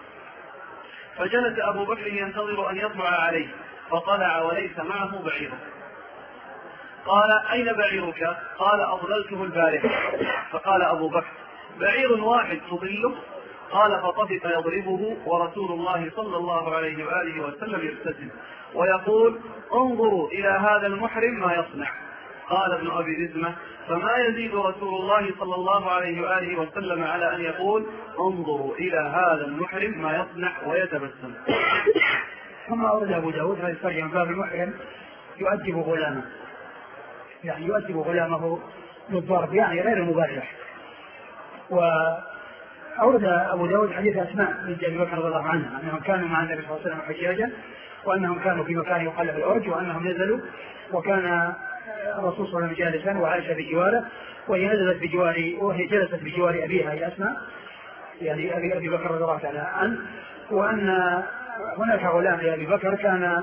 فجلس أبو بكر ينتظر أن يطلع عليه فطلع وليس معه بعيره. قال أين بعيرك؟ قال أضللته البارحة. فقال أبو بكر بعير واحد تضله؟ قال فطفق يضربه ورسول الله صلى الله عليه وآله وسلم يبتسم ويقول انظروا إلى هذا المحرم ما يصنع. قال ابن أبي رزمة فما يزيد رسول الله صلى الله عليه وآله وسلم على أن يقول انظروا إلى هذا المحرم ما يصنع ويتبسم. ثم أورد أبو داود هذا الترجمة باب المحرم يؤدب غلامه، يعني يؤدب غلامه بالضرب يعني غير المبرح. وأورد أبو داود حديث أسماء بنت أبي بكر رضي الله عنها أنهم كانوا مع النبي صلى الله عليه وسلم حجاجا وأنهم كانوا في مكان يقال له الأرج وأنهم نزلوا وكان الرسول صلى الله عليه وسلم جالسا وعائشة بجواره وهي نزلت بجوار وهي جلست بجوار أبيها هي أسماء يعني أبي أبي بكر رضي الله تعالى عنه، وأن هناك غلام لأبي بكر كان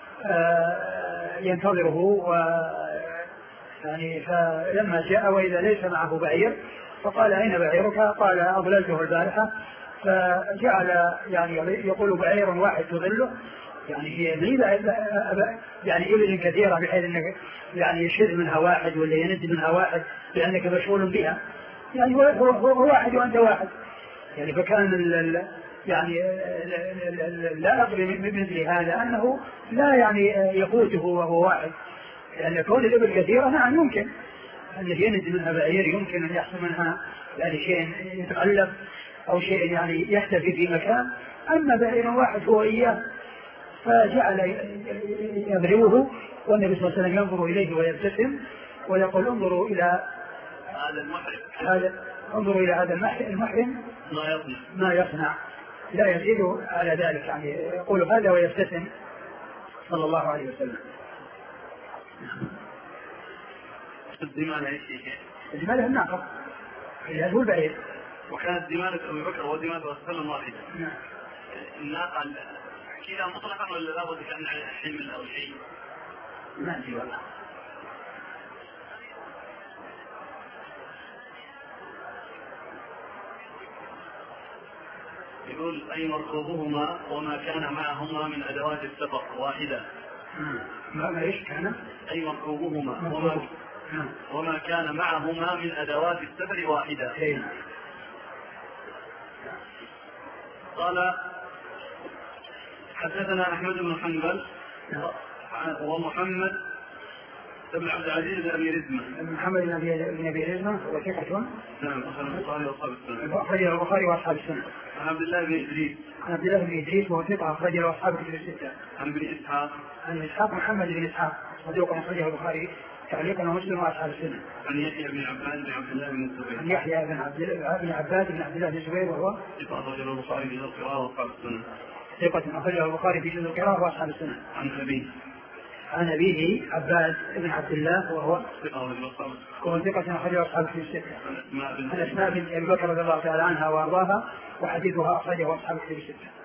ينتظره و يعني فلما جاء وإذا ليس معه بعير فقال أين بعيرك؟ قال أضللته البارحة. فجعل يعني يقول بعير واحد تضله يعني هي ليلة يعني إبل كثيرة بحيث أنك يعني يشد منها واحد ولا يند منها واحد لأنك مشغول بها يعني هو, هو واحد وأنت واحد يعني. فكان ال يعني لا أقل من مثل هذا أنه لا يعني يقوته وهو واحد، لأن كون الإبل كثيرة نعم يمكن أن يند منها بعير، يمكن أن يحصل منها يعني شيء يتقلب أو شيء يعني يختفي في مكان، أما بعير واحد هو إياه فجعل يضربه والنبي صلى الله عليه وسلم ينظر إليه ويبتسم ويقول انظروا إلى هذا المحرم هذا انظروا إلى هذا المحرم ما يصنع ما يصنع لا يزيد على ذلك يعني يقول هذا ويبتسم صلى الله عليه وسلم. الزمالة ايش هي؟ الزمالة الناقة اللي هو البعير. وكانت زمالة أبي بكر وزمالة رسول الله واحدة. نعم. الناقة كذا مطلقا ولا لابد كان على حمل أو شيء؟ ما أدري والله. يقول أي مركوبهما وما كان معهما من أدوات السفر واحدة. ما إيش كان؟ أي مركوبهما وما, وما كان معهما من أدوات السفر واحدة. قال حدثنا أحمد بن حنبل ومحمد بن عبد العزيز بن أبي رزمة. محمد بن أبي رزمة وثقة. نعم أخرج البخاري وأصحاب السنة. أخرج البخاري وأصحاب السنة. عن عبد الله بن إدريس. عن عبد الله بن إدريس وهو ثقة أخرج له أصحاب الكتب الستة. عن ابن إسحاق. عن إسحاق محمد بن إسحاق صدوق أخرجه البخاري تعليقا ومسلم وأصحاب السنة. عن يحيى بن عباد بن عبد الله بن الزبير. عن يحيى بن عبد بن عباد بن عبد الله بن الزبير وهو ثقة أخرجه البخاري في القراءة وأصحاب السنة. ثقة أخرجه البخاري في جزء القراءة وأصحاب السنة. عن أبيه. عن أبيه عباد بن عبد الله وهو وهو ثقة أخرجه أصحاب الكتب الستة. عن أسماء بنت أبي بكر رضي الله تعالى عنها وأرضاها وحديثها أخرجه أصحاب الكتب الستة.